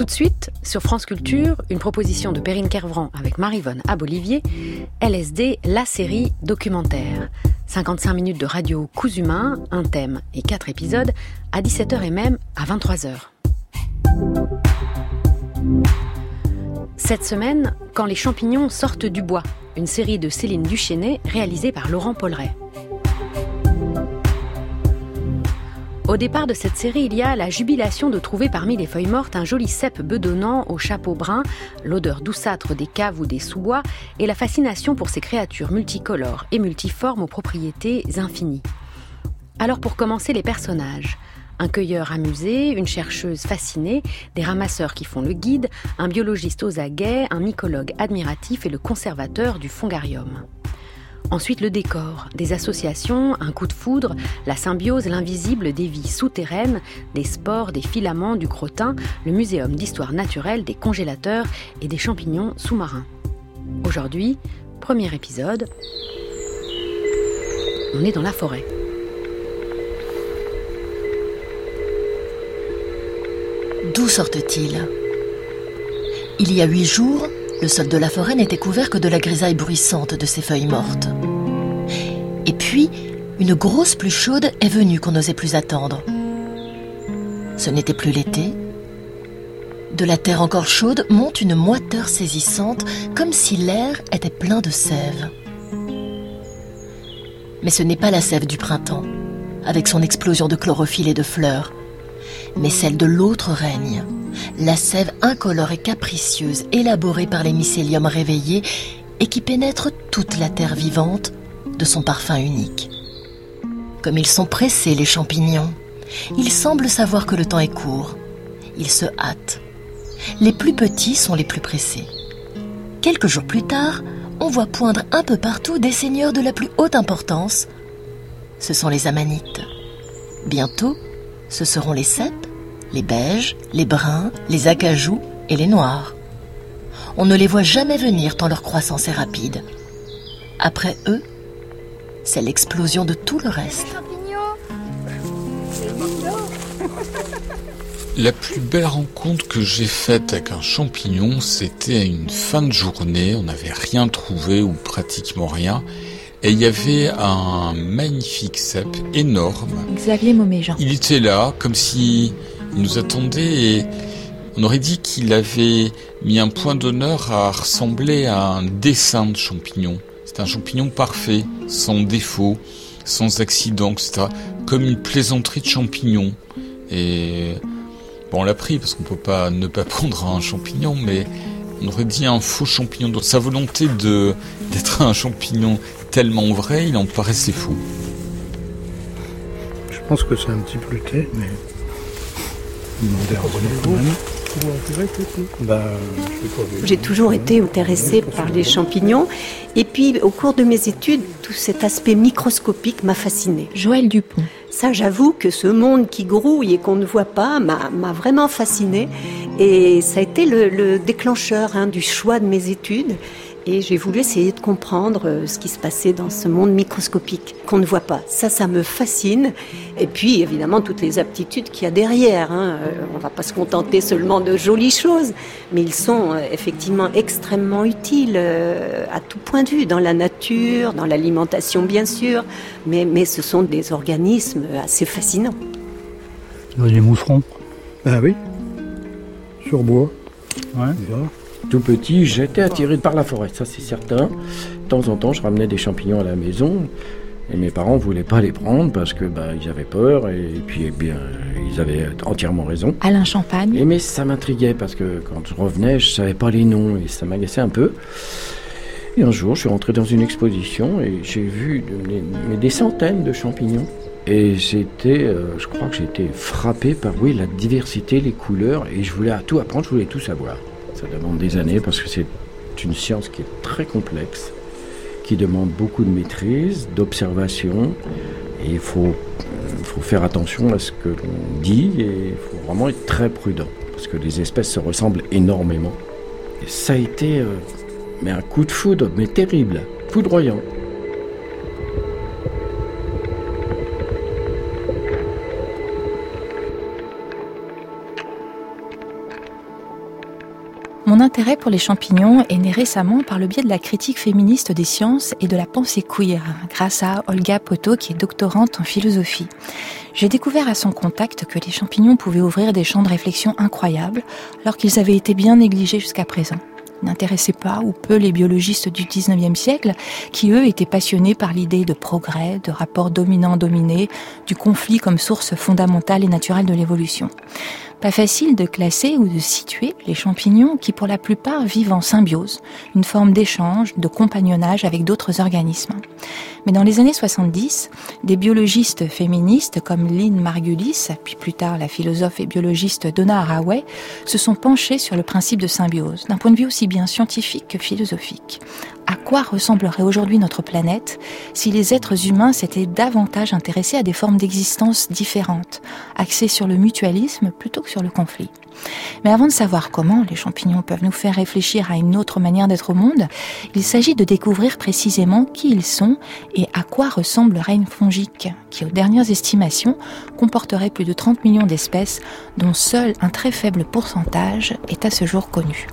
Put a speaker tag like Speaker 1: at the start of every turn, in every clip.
Speaker 1: Tout de suite, sur France Culture, une proposition de Perrine Kervran avec Maryvonne Abolivier, LSD, la série documentaire. 55 minutes de radio coups humains, un thème et 4 épisodes, à 17h et même à 23h. Cette semaine, Quand les champignons sortent du bois, une série de Céline Duchesnay réalisée par Laurent Polleret. Au départ de cette série, il y a la jubilation de trouver parmi les feuilles mortes un joli cep bedonnant au chapeau brun, l'odeur douceâtre des caves ou des sous-bois et la fascination pour ces créatures multicolores et multiformes aux propriétés infinies. Alors pour commencer, les personnages. Un cueilleur amusé, une chercheuse fascinée, des ramasseurs qui font le guide, un biologiste aux aguets, un mycologue admiratif et le conservateur du fongarium. Ensuite, le décor, des associations, un coup de foudre, la symbiose, l'invisible des vies souterraines, des spores, des filaments, du crottin, le muséum d'histoire naturelle, des congélateurs et des champignons sous-marins. Aujourd'hui, premier épisode, on est dans la forêt.
Speaker 2: D'où sortent-ils ? Il y a 8 jours, le sol de la forêt n'était couvert que de la grisaille bruissante de ces feuilles mortes. Et puis, une grosse pluie chaude est venue qu'on n'osait plus attendre. Ce n'était plus l'été. De la terre encore chaude monte une moiteur saisissante, comme si l'air était plein de sève. Mais ce n'est pas la sève du printemps, avec son explosion de chlorophylle et de fleurs, mais celle de l'autre règne, la sève incolore et capricieuse élaborée par les mycéliums réveillés et qui pénètre toute la terre vivante de son parfum unique. Comme ils sont pressés, les champignons, ils semblent savoir que le temps est court. Ils se hâtent. Les plus petits sont les plus pressés. Quelques jours plus tard, on voit poindre un peu partout des seigneurs de la plus haute importance. Ce sont les amanites. Bientôt, ce seront les cèpes, les beiges, les bruns, les acajou et les noirs. On ne les voit jamais venir tant leur croissance est rapide. Après eux, c'est l'explosion de tout le reste.
Speaker 3: La plus belle rencontre que j'ai faite avec un champignon, c'était à une fin de journée. On n'avait rien trouvé ou pratiquement rien. Et il y avait un magnifique cep énorme.
Speaker 4: Xavier Mauméjean.
Speaker 3: Il était là, comme s'il nous attendait et on aurait dit qu'il avait mis un point d'honneur à ressembler à un dessin de champignon. C'est un champignon parfait, sans défaut, sans accident, etc. Comme une plaisanterie de champignons. Et bon, on l'a pris parce qu'on peut pas ne pas prendre un champignon, mais on aurait dit un faux champignon. Donc sa volonté d'être un champignon tellement vrai, il en paraissait fou.
Speaker 5: Je pense que c'est un petit bleuté, mais...
Speaker 6: J'ai toujours été intéressée par les champignons et puis au cours de mes études, tout cet aspect microscopique m'a fascinée.
Speaker 4: Joël Dupont.
Speaker 6: Ça, j'avoue que ce monde qui grouille et qu'on ne voit pas m'a vraiment fascinée et ça a été le déclencheur du choix de mes études. Et j'ai voulu essayer de comprendre ce qui se passait dans ce monde microscopique qu'on ne voit pas. Ça me fascine. Et puis, évidemment, toutes les aptitudes qu'il y a derrière. On ne va pas se contenter seulement de jolies choses, mais ils sont effectivement extrêmement utiles à tout point de vue, dans la nature, dans l'alimentation, bien sûr. Mais ce sont des organismes assez fascinants.
Speaker 5: Les mousserons. Ah oui. Sur bois. Ouais.
Speaker 7: Tout petit, j'étais attiré par la forêt, ça c'est certain. De temps en temps, je ramenais des champignons à la maison et mes parents ne voulaient pas les prendre parce que ils avaient peur et puis ils avaient entièrement raison.
Speaker 4: Alain Champagne.
Speaker 7: Mais ça m'intriguait parce que quand je revenais, je ne savais pas les noms et ça m'agaçait un peu. Et un jour, je suis rentré dans une exposition et j'ai vu des centaines de champignons. Et je crois que j'étais frappé par la diversité, les couleurs et je voulais tout apprendre, je voulais tout savoir. Ça demande des années parce que c'est une science qui est très complexe, qui demande beaucoup de maîtrise, d'observation. Et il faut faire attention à ce que l'on dit et il faut vraiment être très prudent parce que les espèces se ressemblent énormément. Et ça a été un coup de foudre, mais terrible, foudroyant.
Speaker 4: Mon intérêt pour les champignons est né récemment par le biais de la critique féministe des sciences et de la pensée queer, grâce à Olga Poto, qui est doctorante en philosophie. J'ai découvert à son contact que les champignons pouvaient ouvrir des champs de réflexion incroyables, alors qu'ils avaient été bien négligés jusqu'à présent. Ils n'intéressaient pas ou peu les biologistes du 19e siècle, qui eux étaient passionnés par l'idée de progrès, de rapport dominant-dominé, du conflit comme source fondamentale et naturelle de l'évolution. Pas facile de classer ou de situer les champignons qui, pour la plupart, vivent en symbiose, une forme d'échange, de compagnonnage avec d'autres organismes. Mais dans les années 70, des biologistes féministes comme Lynn Margulis, puis plus tard la philosophe et biologiste Donna Haraway, se sont penchés sur le principe de symbiose, d'un point de vue aussi bien scientifique que philosophique. À quoi ressemblerait aujourd'hui notre planète si les êtres humains s'étaient davantage intéressés à des formes d'existence différentes, axées sur le mutualisme plutôt que sur le conflit? Mais avant de savoir comment les champignons peuvent nous faire réfléchir à une autre manière d'être au monde, il s'agit de découvrir précisément qui ils sont et à quoi ressemble le règne fongique, qui, aux dernières estimations, comporterait plus de 30 millions d'espèces, dont seul un très faible pourcentage est à ce jour connu.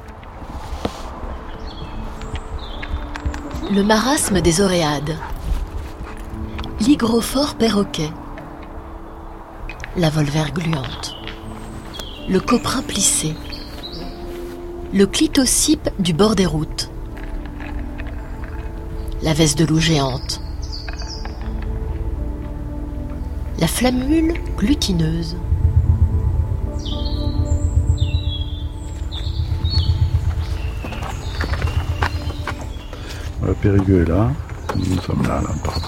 Speaker 2: Le marasme des oréades, l'hygrophore perroquet, la volvère gluante, le coprin plissé, le clitocype du bord des routes, la veste de loup géante, la flammule glutineuse,
Speaker 8: le Périgueux est là, nous sommes là, pardon.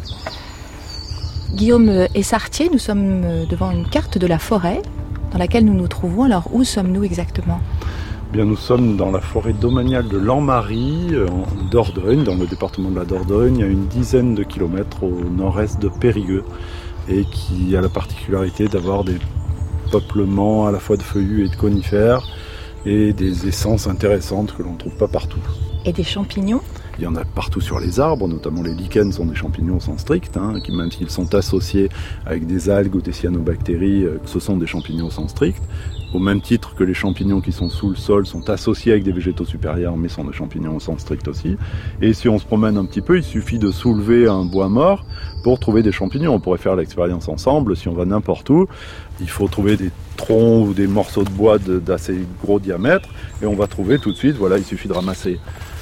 Speaker 4: Guillaume Essartier, nous sommes devant une carte de la forêt dans laquelle nous nous trouvons. Alors, où sommes-nous exactement ?
Speaker 8: Bien, nous sommes dans la forêt domaniale de Lambary, en Dordogne, dans le département de la Dordogne, à une dizaine de kilomètres au nord-est de Périgueux, et qui a la particularité d'avoir des peuplements à la fois de feuillus et de conifères, et des essences intéressantes que l'on ne trouve pas partout.
Speaker 4: Et des champignons ?
Speaker 8: Il y en a partout sur les arbres, notamment les lichens sont des champignons au sens strict, qui même s'ils sont associés avec des algues ou des cyanobactéries, ce sont des champignons au sens strict. Au même titre que les champignons qui sont sous le sol sont associés avec des végétaux supérieurs, mais sont des champignons au sens strict aussi. Et si on se promène un petit peu, il suffit de soulever un bois mort pour trouver des champignons. On pourrait faire l'expérience ensemble, si on va n'importe où. Il faut trouver des troncs ou des morceaux de bois d'assez gros diamètre, et on va trouver tout de suite, voilà, il suffit de ramasser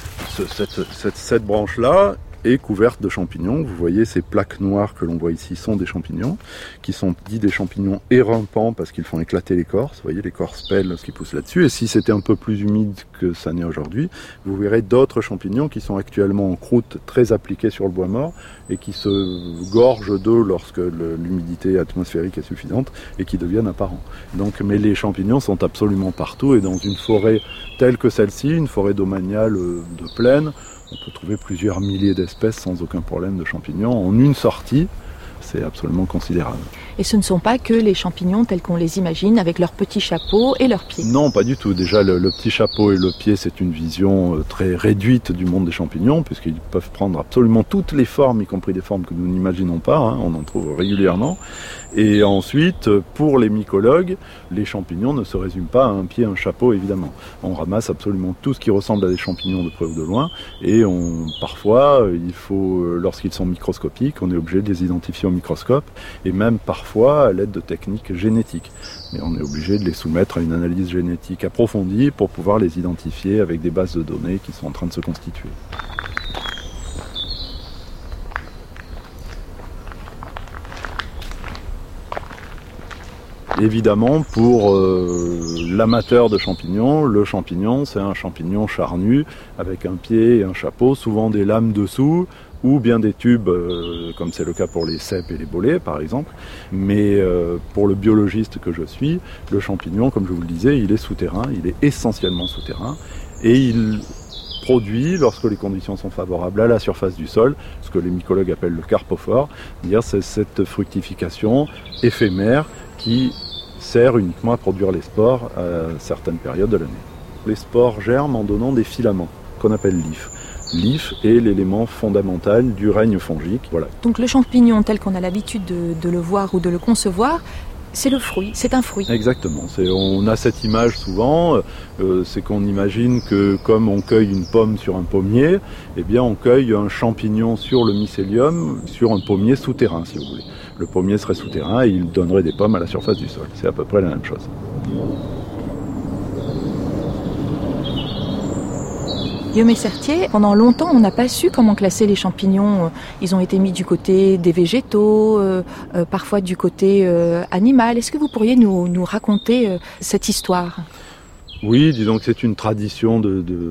Speaker 8: cette branche-là est couverte de champignons. Vous voyez ces plaques noires que l'on voit ici sont des champignons, qui sont dits des champignons érumpants parce qu'ils font éclater l'écorce. Vous voyez l'écorce pèle ce qui pousse là-dessus. Et si c'était un peu plus humide que ça n'est aujourd'hui, vous verrez d'autres champignons qui sont actuellement en croûte très appliquée sur le bois mort et qui se gorgent d'eau lorsque l'humidité atmosphérique est suffisante et qui deviennent apparents. Donc, mais les champignons sont absolument partout, et dans une forêt telle que celle-ci, une forêt domaniale de plaine, on peut trouver plusieurs milliers d'espèces sans aucun problème de champignons en une sortie. C'est absolument considérable.
Speaker 4: Et ce ne sont pas que les champignons tels qu'on les imagine, avec leurs petits chapeaux et leurs pieds.
Speaker 8: Non, pas du tout. Déjà, le petit chapeau et le pied, c'est une vision très réduite du monde des champignons, puisqu'ils peuvent prendre absolument toutes les formes, y compris des formes que nous n'imaginons pas. On en trouve régulièrement. Et ensuite, pour les mycologues, les champignons ne se résument pas à un pied et un chapeau, évidemment. On ramasse absolument tout ce qui ressemble à des champignons de près ou de loin, et parfois, il faut, lorsqu'ils sont microscopiques, on est obligé de les identifier au microscope, et même parfois à l'aide de techniques génétiques. Mais on est obligé de les soumettre à une analyse génétique approfondie pour pouvoir les identifier avec des bases de données qui sont en train de se constituer. Évidemment, pour l'amateur de champignons, le champignon, c'est un champignon charnu avec un pied et un chapeau, souvent des lames dessous, ou bien des tubes, comme c'est le cas pour les cèpes et les bolets, par exemple. Mais pour le biologiste que je suis, le champignon, comme je vous le disais, il est souterrain, il est essentiellement souterrain, et il produit, lorsque les conditions sont favorables, à la surface du sol, ce que les mycologues appellent le carpophore, c'est-à-dire c'est cette fructification éphémère qui sert uniquement à produire les spores à certaines périodes de l'année. Les spores germent en donnant des filaments, qu'on appelle l'hyphe. L'hyphe est l'élément fondamental du règne fongique. Voilà.
Speaker 4: Donc le champignon tel qu'on a l'habitude de le voir ou de le concevoir C'est le fruit, c'est un fruit.
Speaker 8: Exactement. On a cette image souvent, c'est qu'on imagine que comme on cueille une pomme sur un pommier, eh bien on cueille un champignon sur le mycélium sur un pommier souterrain, si vous voulez. Le pommier serait souterrain et il donnerait des pommes à la surface du sol. C'est à peu près la même chose.
Speaker 4: Guillaume Sertier, pendant longtemps, on n'a pas su comment classer les champignons. Ils ont été mis du côté des végétaux, parfois du côté animal. Est-ce que vous pourriez nous raconter cette histoire ?
Speaker 8: Oui, disons que c'est une tradition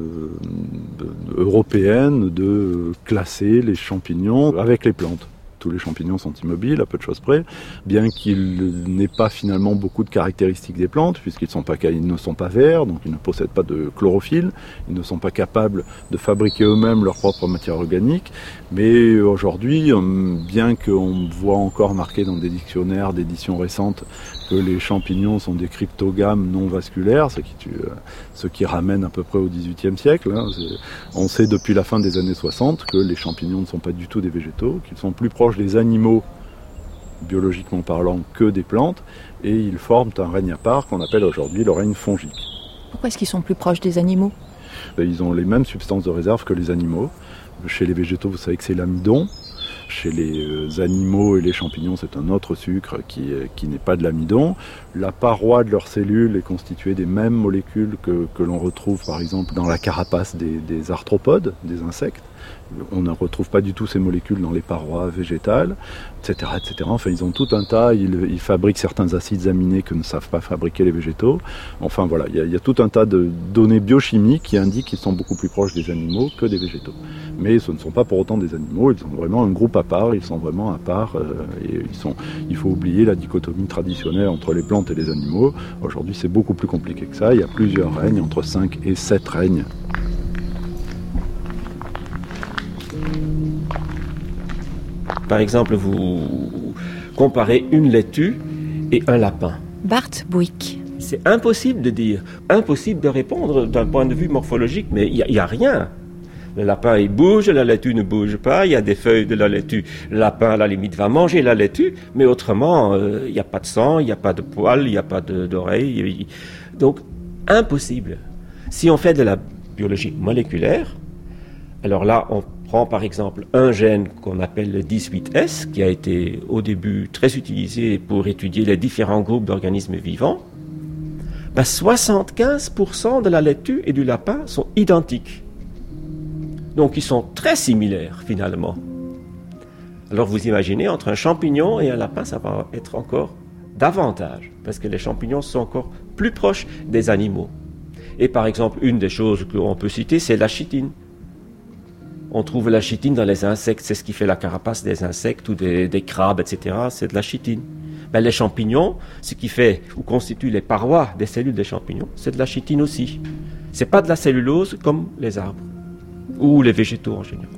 Speaker 8: européenne de classer les champignons avec les plantes. Tous les champignons sont immobiles, à peu de choses près, bien qu'il n'aient pas finalement beaucoup de caractéristiques des plantes, puisqu'ils ne sont pas verts, donc ils ne possèdent pas de chlorophylle, ils ne sont pas capables de fabriquer eux-mêmes leur propre matière organique. Mais aujourd'hui, bien qu'on voit encore marqué dans des dictionnaires d'éditions récentes que les champignons sont des cryptogames non vasculaires, ce qui ramène à peu près au XVIIIe siècle. On sait depuis la fin des années 60 que les champignons ne sont pas du tout des végétaux, qu'ils sont plus proches des animaux, biologiquement parlant, que des plantes, et ils forment un règne à part qu'on appelle aujourd'hui le règne fongique.
Speaker 4: Pourquoi est-ce qu'ils sont plus proches des animaux ?
Speaker 8: Ils ont les mêmes substances de réserve que les animaux. Chez les végétaux, vous savez que c'est l'amidon. Chez les animaux et les champignons, c'est un autre sucre qui n'est pas de l'amidon. La paroi de leurs cellules est constituée des mêmes molécules que l'on retrouve par exemple dans la carapace des arthropodes, des insectes. On ne retrouve pas du tout ces molécules dans les parois végétales, etc. etc. Enfin, ils ont tout un tas, ils fabriquent certains acides aminés que ne savent pas fabriquer les végétaux. Enfin voilà, il y a tout un tas de données biochimiques qui indiquent qu'ils sont beaucoup plus proches des animaux que des végétaux. Mais ce ne sont pas pour autant des animaux, ils sont vraiment un groupe à part, ils sont vraiment à part. Il faut oublier la dichotomie traditionnelle entre les plantes et les animaux. Aujourd'hui, c'est beaucoup plus compliqué que ça, il y a plusieurs règnes, entre 5 et 7 règnes.
Speaker 7: Par exemple, vous comparez une laitue et un lapin.
Speaker 4: Bart Bouik.
Speaker 7: C'est impossible de dire, impossible de répondre d'un point de vue morphologique, mais il n'y a rien. Le lapin, il bouge, la laitue ne bouge pas, il y a des feuilles de la laitue. Le lapin, à la limite, va manger la laitue, mais autrement, il n'y a pas de sang, il n'y a pas de poils, il n'y a pas d'oreilles. Donc, impossible. Si on fait de la biologie moléculaire, alors là, on prend par exemple un gène qu'on appelle le 18S, qui a été au début très utilisé pour étudier les différents groupes d'organismes vivants. 75% de la laitue et du lapin sont identiques. Donc ils sont très similaires finalement. Alors vous imaginez, entre un champignon et un lapin, ça va être encore davantage, parce que les champignons sont encore plus proches des animaux. Et par exemple, une des choses qu'on peut citer, c'est la chitine. On trouve la chitine dans les insectes, c'est ce qui fait la carapace des insectes ou des crabes, etc. C'est de la chitine. Ben, les champignons, ce qui fait ou constitue les parois des cellules des champignons, c'est de la chitine aussi. C'est pas de la cellulose comme les arbres ou les végétaux en général.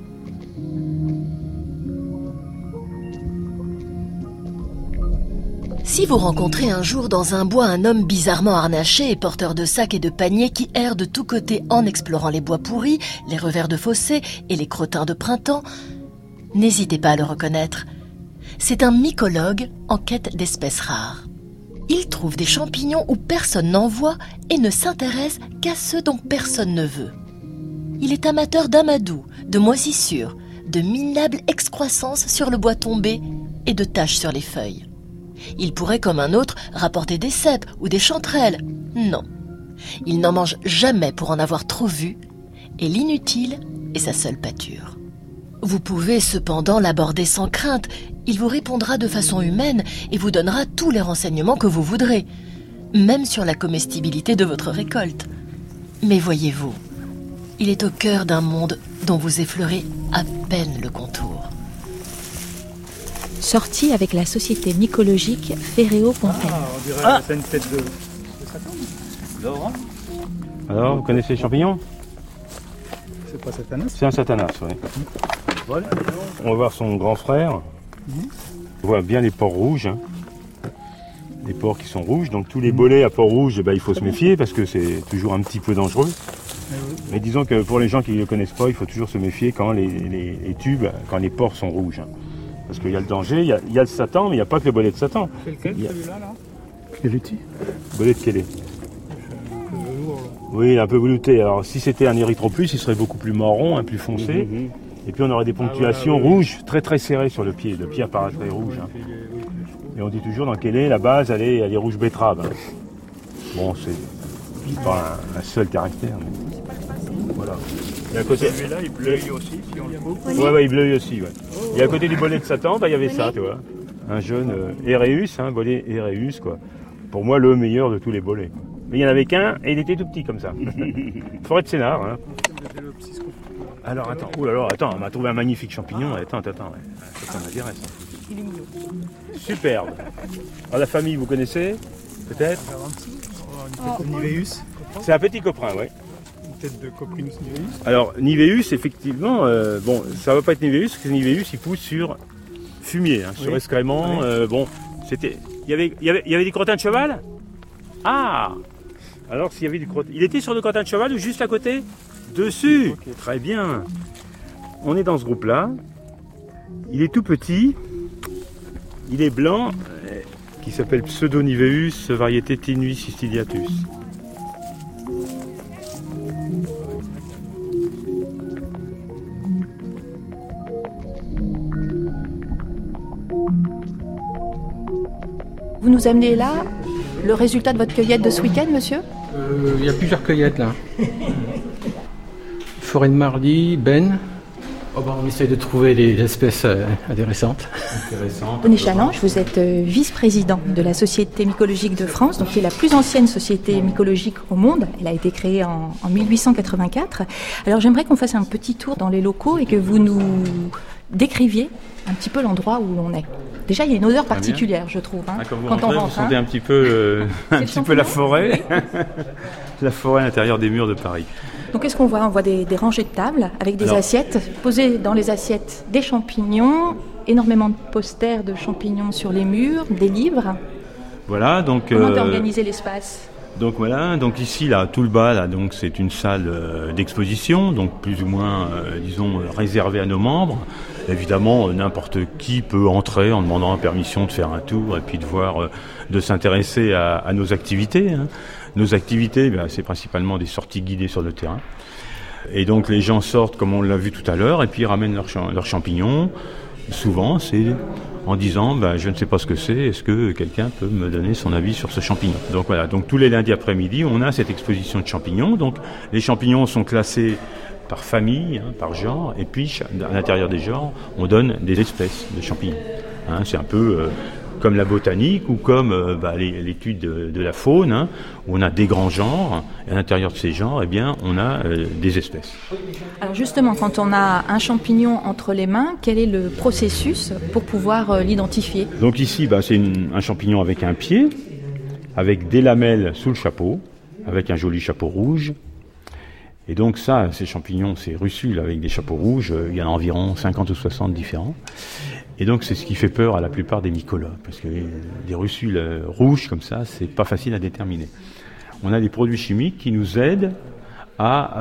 Speaker 2: Si vous rencontrez un jour dans un bois un homme bizarrement harnaché et porteur de sacs et de paniers qui erre de tous côtés en explorant les bois pourris, les revers de fossés et les crottins de printemps, n'hésitez pas à le reconnaître. C'est un mycologue en quête d'espèces rares. Il trouve des champignons où personne n'en voit et ne s'intéresse qu'à ceux dont personne ne veut. Il est amateur d'amadou, de moisissures, de minables excroissances sur le bois tombé et de taches sur les feuilles. Il pourrait, comme un autre, rapporter des cèpes ou des chanterelles. Non. Il n'en mange jamais pour en avoir trop vu, et l'inutile est sa seule pâture. Vous pouvez cependant l'aborder sans crainte. Il vous répondra de façon humaine et vous donnera tous les renseignements que vous voudrez, même sur la comestibilité de votre récolte. Mais voyez-vous, il est au cœur d'un monde dont vous effleurez à peine le contour.
Speaker 4: Sortie avec la société mycologique Ferréo-Fontaine.
Speaker 5: On dirait que c'est une tête de Satan.
Speaker 9: Alors, vous connaissez les champignons ?
Speaker 5: C'est pas Satanas ?
Speaker 9: C'est un Satanas, oui.
Speaker 5: Voilà.
Speaker 9: On va voir son grand frère. On voit bien les pores rouges. Les pores qui sont rouges. Donc tous les bolets à pores rouges, il faut se méfier parce que c'est toujours un petit peu dangereux. Mais disons que pour les gens qui ne le connaissent pas, il faut toujours se méfier quand les tubes, quand les pores sont rouges. Parce qu'il y a le danger, il y a le Satan, mais il n'y a pas que le bolet de Satan.
Speaker 5: C'est lequel, celui-là, là ? Keleti.
Speaker 9: Bolet de Kellet. Oui, un peu velouté. Alors si c'était un érythropus, il serait beaucoup plus marron, plus foncé. Et puis on aurait des ponctuations rouges très très serrées sur le pied. Le pied apparaîtrait rouge. Hein. Et on dit toujours dans Kellet, la base elle est rouge betterave. Hein. Bon, c'est pas un seul caractère. Mais... Voilà. Et à côté...
Speaker 5: Celui-là, il bleuille aussi, si on le coupe.
Speaker 9: Ouais, il bleuille aussi. Ouais. Et à côté du bolet de Satan, il y avait ça, tu vois. Un jeune Ereus, bolet Ereus, quoi. Pour moi, le meilleur de tous les bolets. Mais il n'y en avait qu'un et il était tout petit comme ça. Forêt de Sénart. Hein. Alors attends, on m'a trouvé un magnifique champignon. Attends, ouais. Ça m'intéresse.
Speaker 4: Il est mignon.
Speaker 9: Superbe. Alors la famille, vous connaissez peut-être?
Speaker 5: Niveus.
Speaker 9: C'est un petit coprin, ouais.
Speaker 5: Une tête de Coprinus niveus.
Speaker 9: Alors Niveus, effectivement, bon, ça va pas être Niveus, parce que Niveus, il pousse sur fumier, sur excrément. Bon, c'était, il y avait des crottins de cheval. Ah. Alors s'il y avait du crottin, il était sur le crottin de cheval ou juste à côté? Dessus. Okay. Très bien. On est dans ce groupe-là. Il est tout petit. Il est blanc, qui s'appelle Pseudoniveus, variété Tinui siciliatus.
Speaker 4: Vous nous amenez là le résultat de votre cueillette de ce week-end, monsieur?
Speaker 7: Il y a plusieurs cueillettes là. Forêt de Marly, Ben. On essaie de trouver des espèces intéressantes.
Speaker 4: Denis Challenge, vous êtes vice-président de la Société mycologique de France, donc qui est la plus ancienne société mycologique au monde. Elle a été créée en 1884. Alors j'aimerais qu'on fasse un petit tour dans les locaux et que vous nous décriviez un petit peu l'endroit où l'on est. Déjà, il y a une odeur particulière, je trouve. Hein,
Speaker 9: quand on rentre, vous sentez un petit peu, la forêt. La forêt à l'intérieur des murs de Paris.
Speaker 4: Donc qu'est-ce qu'on voit? On voit des rangées de tables avec des assiettes. Posées dans les assiettes, des champignons, énormément de posters de champignons sur les murs, des livres.
Speaker 9: Voilà, donc...
Speaker 4: Comment organiser l'espace?
Speaker 9: Donc voilà, donc ici, là, tout le bas, là, donc c'est une salle d'exposition, donc plus ou moins, réservée à nos membres. Évidemment, n'importe qui peut entrer en demandant la permission de faire un tour et puis de voir, de s'intéresser à nos activités. Hein. Nos activités, c'est principalement des sorties guidées sur le terrain. Et donc les gens sortent, comme on l'a vu tout à l'heure, et puis ils ramènent leurs champignons. Souvent, c'est en disant, je ne sais pas ce que c'est, est-ce que quelqu'un peut me donner son avis sur ce champignon? Donc voilà, donc tous les lundis après-midi, on a cette exposition de champignons. Donc les champignons sont classés par famille, par genre, et puis à l'intérieur des genres, on donne des espèces de champignons. C'est un peu... comme la botanique ou comme l'étude de la faune, où on a des grands genres, et à l'intérieur de ces genres, on a des espèces.
Speaker 4: Alors justement, quand on a un champignon entre les mains, quel est le processus pour pouvoir l'identifier?
Speaker 9: Donc ici, c'est un champignon avec un pied, avec des lamelles sous le chapeau, avec un joli chapeau rouge. Et donc ça, ces champignons, ces russules avec des chapeaux rouges, il y en a environ 50 ou 60 différents. Et donc c'est ce qui fait peur à la plupart des mycologues, parce que des russules rouges comme ça, c'est pas facile à déterminer. On a des produits chimiques qui nous aident à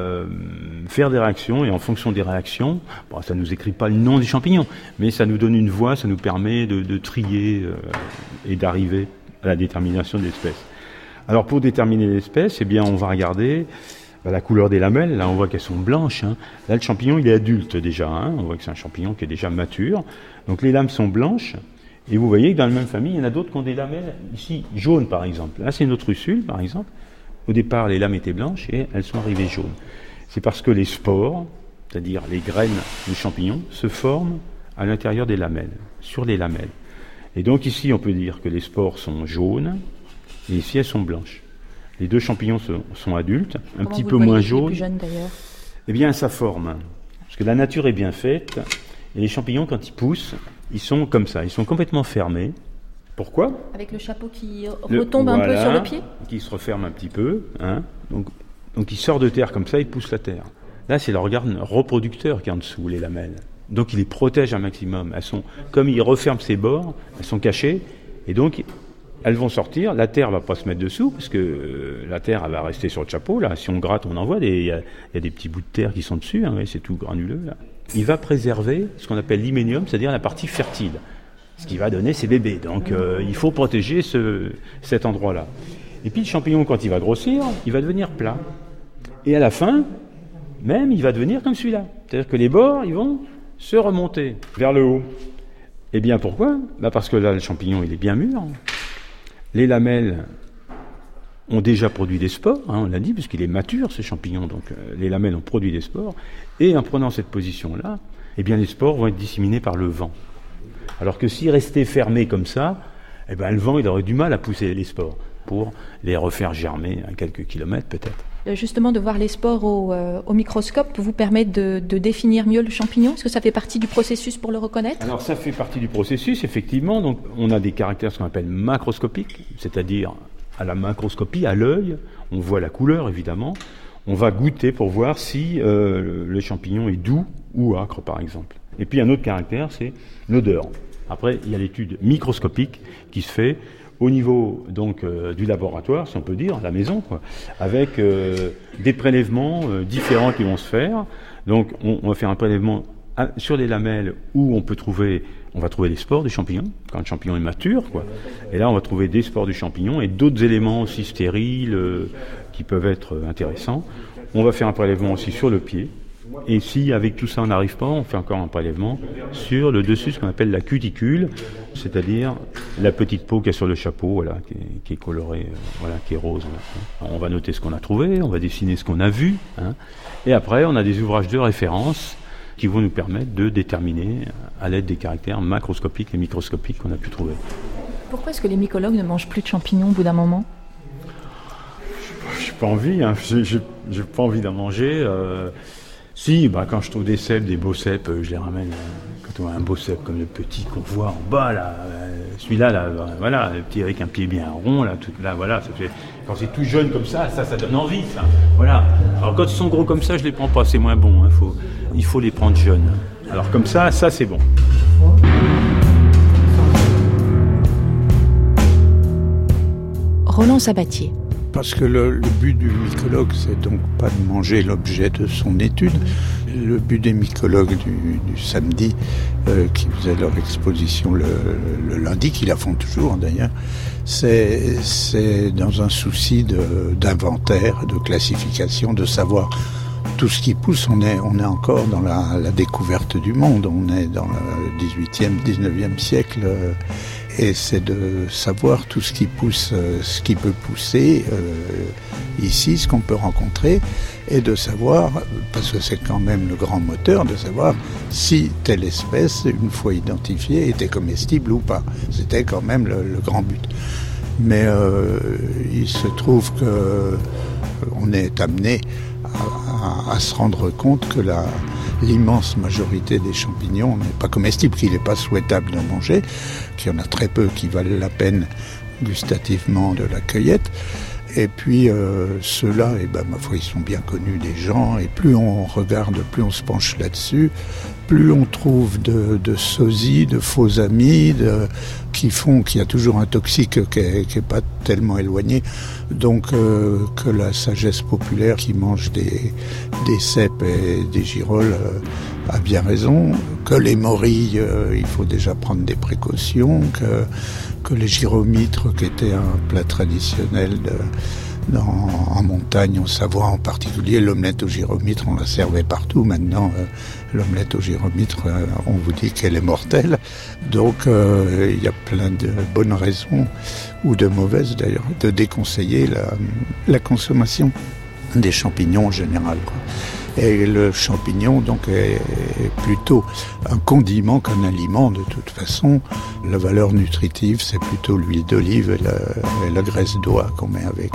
Speaker 9: faire des réactions, et en fonction des réactions, ça ne nous écrit pas le nom des champignons, mais ça nous donne une voie, ça nous permet de trier et d'arriver à la détermination de l'espèce. Alors pour déterminer l'espèce, on va regarder la couleur des lamelles. Là on voit qu'elles sont blanches. Là le champignon il est adulte déjà. On voit que c'est un champignon qui est déjà mature. Donc les lames sont blanches. Et vous voyez que dans la même famille, il y en a d'autres qui ont des lamelles ici jaunes par exemple. Là c'est notre russule par exemple. Au départ les lames étaient blanches et elles sont arrivées jaunes. C'est parce que les spores, c'est-à-dire les graines du champignon, se forment à l'intérieur des lamelles, sur les lamelles. Et donc ici on peut dire que les spores sont jaunes et ici elles sont blanches. Les deux champignons sont adultes, un petit peu moins jaunes.
Speaker 4: Plus jeunes, d'ailleurs.
Speaker 9: Ça forme. Parce que la nature est bien faite. Et les champignons, quand ils poussent, ils sont comme ça. Ils sont complètement fermés. Pourquoi?
Speaker 4: Avec le chapeau qui retombe un peu sur le pied?
Speaker 9: Qui se referme un petit peu. Donc il sort de terre comme ça, il pousse la terre. Là, c'est l'organe reproducteur qui est en dessous, les lamelles. Donc il les protège un maximum. Comme il referme ses bords, elles sont cachées. Et donc... elles vont sortir, la terre va pas se mettre dessous, parce que la terre elle va rester sur le chapeau. Là. Si on gratte, on en voit, il y a des petits bouts de terre qui sont dessus, c'est tout granuleux. Là. Il va préserver ce qu'on appelle l'hyménium, c'est-à-dire la partie fertile. ce qui va donner ses bébés. Donc il faut protéger cet endroit-là. Et puis le champignon, quand il va grossir, il va devenir plat. Et à la fin, même, il va devenir comme celui-là. C'est-à-dire que les bords, ils vont se remonter vers le haut. Eh bien pourquoi ? Parce que là, le champignon, il est bien mûr. Les lamelles ont déjà produit des spores, on l'a dit, puisqu'il est mature, ce champignon. Donc les lamelles ont produit des spores. Et en prenant cette position-là, eh bien les spores vont être disséminés par le vent. Alors que s'il restait fermé comme ça, eh ben, le vent, il aurait du mal à pousser les spores pour les refaire germer à quelques kilomètres peut-être.
Speaker 4: Justement, de voir les spores au microscope vous permet de définir mieux le champignon. Est-ce que ça fait partie du processus pour le reconnaître ?
Speaker 9: Alors ça fait partie du processus, effectivement. Donc on a des caractères ce qu'on appelle macroscopiques, c'est-à-dire à la macroscopie, à l'œil, on voit la couleur évidemment. On va goûter pour voir si le champignon est doux ou âcre par exemple. Et puis un autre caractère, c'est l'odeur. Après, il y a l'étude microscopique qui se fait au niveau donc du laboratoire, si on peut dire, à la maison, quoi, avec des prélèvements différents qui vont se faire. Donc on va faire un prélèvement sur les lamelles où on va trouver les spores du champignon, quand le champignon est mature, quoi. Et là on va trouver des spores du champignon et d'autres éléments aussi stériles qui peuvent être intéressants. On va faire un prélèvement aussi sur le pied. Et si avec tout ça on n'arrive pas, on fait encore un prélèvement sur le dessus, ce qu'on appelle la cuticule, c'est-à-dire la petite peau qu'il y a sur le chapeau, voilà, qui est colorée, voilà, qui est rose. Voilà. On va noter ce qu'on a trouvé, on va dessiner ce qu'on a vu, hein, et après on a des ouvrages de référence qui vont nous permettre de déterminer à l'aide des caractères macroscopiques et microscopiques qu'on a pu trouver.
Speaker 4: Pourquoi est-ce que les mycologues ne mangent plus de champignons au bout d'un moment ?
Speaker 8: J'ai pas envie, hein. J'ai pas envie d'en manger. Si, quand je trouve des cèpes, des beaux cèpes, je les ramène. Quand on a un beau cèpe comme le petit qu'on voit en bas, là, celui-là, là, voilà, le petit avec un pied bien rond, là, voilà, ça fait. Quand c'est tout jeune comme ça donne envie, ça. Voilà. Alors quand ils sont gros comme ça, je les prends pas, c'est moins bon. Hein, il faut les prendre jeunes. Alors comme ça c'est bon.
Speaker 4: Roland Sabatier.
Speaker 10: Parce que le but du mycologue, c'est donc pas de manger l'objet de son étude. Le but des mycologues du samedi, qui faisaient leur exposition le lundi, qui la font toujours d'ailleurs, c'est dans un souci d'inventaire, de classification, de savoir tout ce qui pousse. On est encore dans la découverte du monde, on est dans le 18e, 19e siècle. Et c'est de savoir tout ce qui pousse, ce qui peut pousser ici, ce qu'on peut rencontrer, et de savoir, parce que c'est quand même le grand moteur, de savoir si telle espèce, une fois identifiée, était comestible ou pas. C'était quand même le grand but. Mais il se trouve que on est amené à se rendre compte que l'immense majorité des champignons n'est pas comestible, qu'il n'est pas souhaitable de manger, qu'il y en a très peu qui valent la peine gustativement de la cueillette. Et puis ceux-là, ma foi, ils sont bien connus des gens, et plus on regarde, plus on se penche là-dessus, plus on trouve de sosies, de faux amis, qui font qu'il y a toujours un toxique qui est pas tellement éloigné. Donc que la sagesse populaire qui mange des cèpes et des girolles a bien raison, que les morilles, il faut déjà prendre des précautions, que les gyromitres, qui étaient un plat traditionnel en montagne, en Savoie en particulier, l'omelette au gyromitre, on la servait partout. Maintenant, l'omelette au gyromitre, on vous dit qu'elle est mortelle. Donc, il y a plein de bonnes raisons, ou de mauvaises d'ailleurs, de déconseiller la consommation des champignons en général, quoi. Et le champignon, donc, est plutôt un condiment qu'un aliment. De toute façon, la valeur nutritive, c'est plutôt l'huile d'olive et la graisse d'oie qu'on met avec.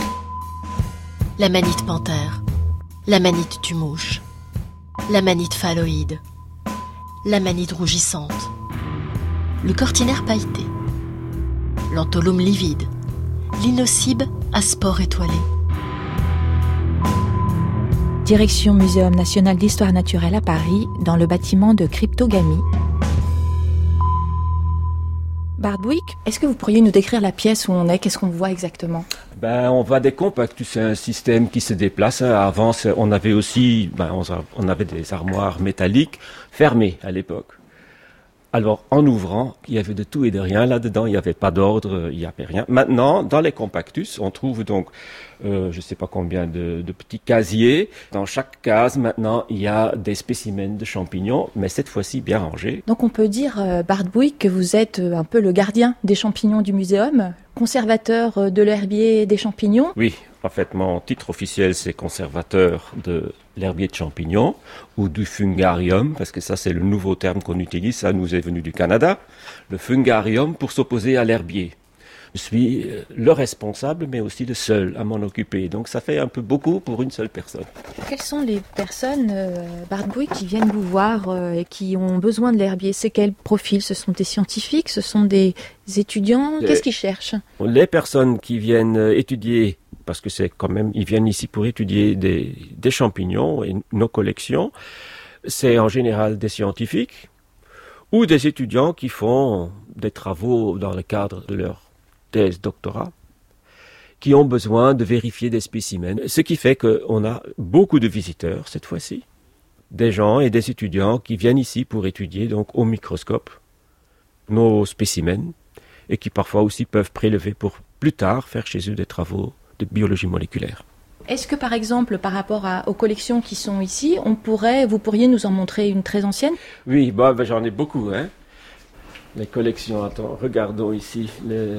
Speaker 2: La manite panthère, la manite tumouche, la manite phalloïde, la manite rougissante, le cortinaire pailleté, l'anthollum livide, l'inocybe à spores étoilés.
Speaker 4: Direction Muséum national d'histoire naturelle à Paris, dans le bâtiment de cryptogamie. Bardwick, est-ce que vous pourriez nous décrire la pièce où on est ? Qu'est-ce qu'on voit exactement ?
Speaker 11: On voit des compactus, c'est un système qui se déplace. Avant, on avait aussi, on avait des armoires métalliques fermées à l'époque. Alors, en ouvrant, il y avait de tout et de rien là-dedans. Il n'y avait pas d'ordre, il n'y avait rien. Maintenant, dans les compactus, on trouve donc, je ne sais pas combien de petits casiers. Dans chaque case, maintenant, il y a des spécimens de champignons, mais cette fois-ci bien rangés.
Speaker 4: Donc on peut dire, Bart Bouik, que vous êtes un peu le gardien des champignons du muséum, conservateur de l'herbier des champignons.
Speaker 11: Oui, en fait, mon titre officiel, c'est conservateur de l'herbier de champignons ou du fungarium, parce que ça, c'est le nouveau terme qu'on utilise. Ça nous est venu du Canada. Le fungarium pour s'opposer à l'herbier. Je suis le responsable, mais aussi le seul à m'en occuper. Donc ça fait un peu beaucoup pour une seule personne.
Speaker 4: Quelles sont les personnes, Bart Bouik, qui viennent vous voir et qui ont besoin de l'herbier? C'est quel profil? Ce sont des scientifiques? Ce sont des étudiants? Qu'est-ce qu'ils cherchent?
Speaker 11: Les personnes qui viennent étudier, parce que c'est quand même, ils viennent ici pour étudier des champignons et nos collections, c'est en général des scientifiques ou des étudiants qui font des travaux dans le cadre de leur thèse doctorat, qui ont besoin de vérifier des spécimens. Ce qui fait qu'on a beaucoup de visiteurs cette fois-ci, des gens et des étudiants qui viennent ici pour étudier donc au microscope nos spécimens et qui parfois aussi peuvent prélever pour plus tard faire chez eux des travaux de biologie moléculaire.
Speaker 4: Est-ce que par exemple, par rapport aux collections qui sont ici, vous pourriez nous en montrer une très ancienne?
Speaker 11: Oui, j'en ai beaucoup, hein. Les collections, attends, regardons ici.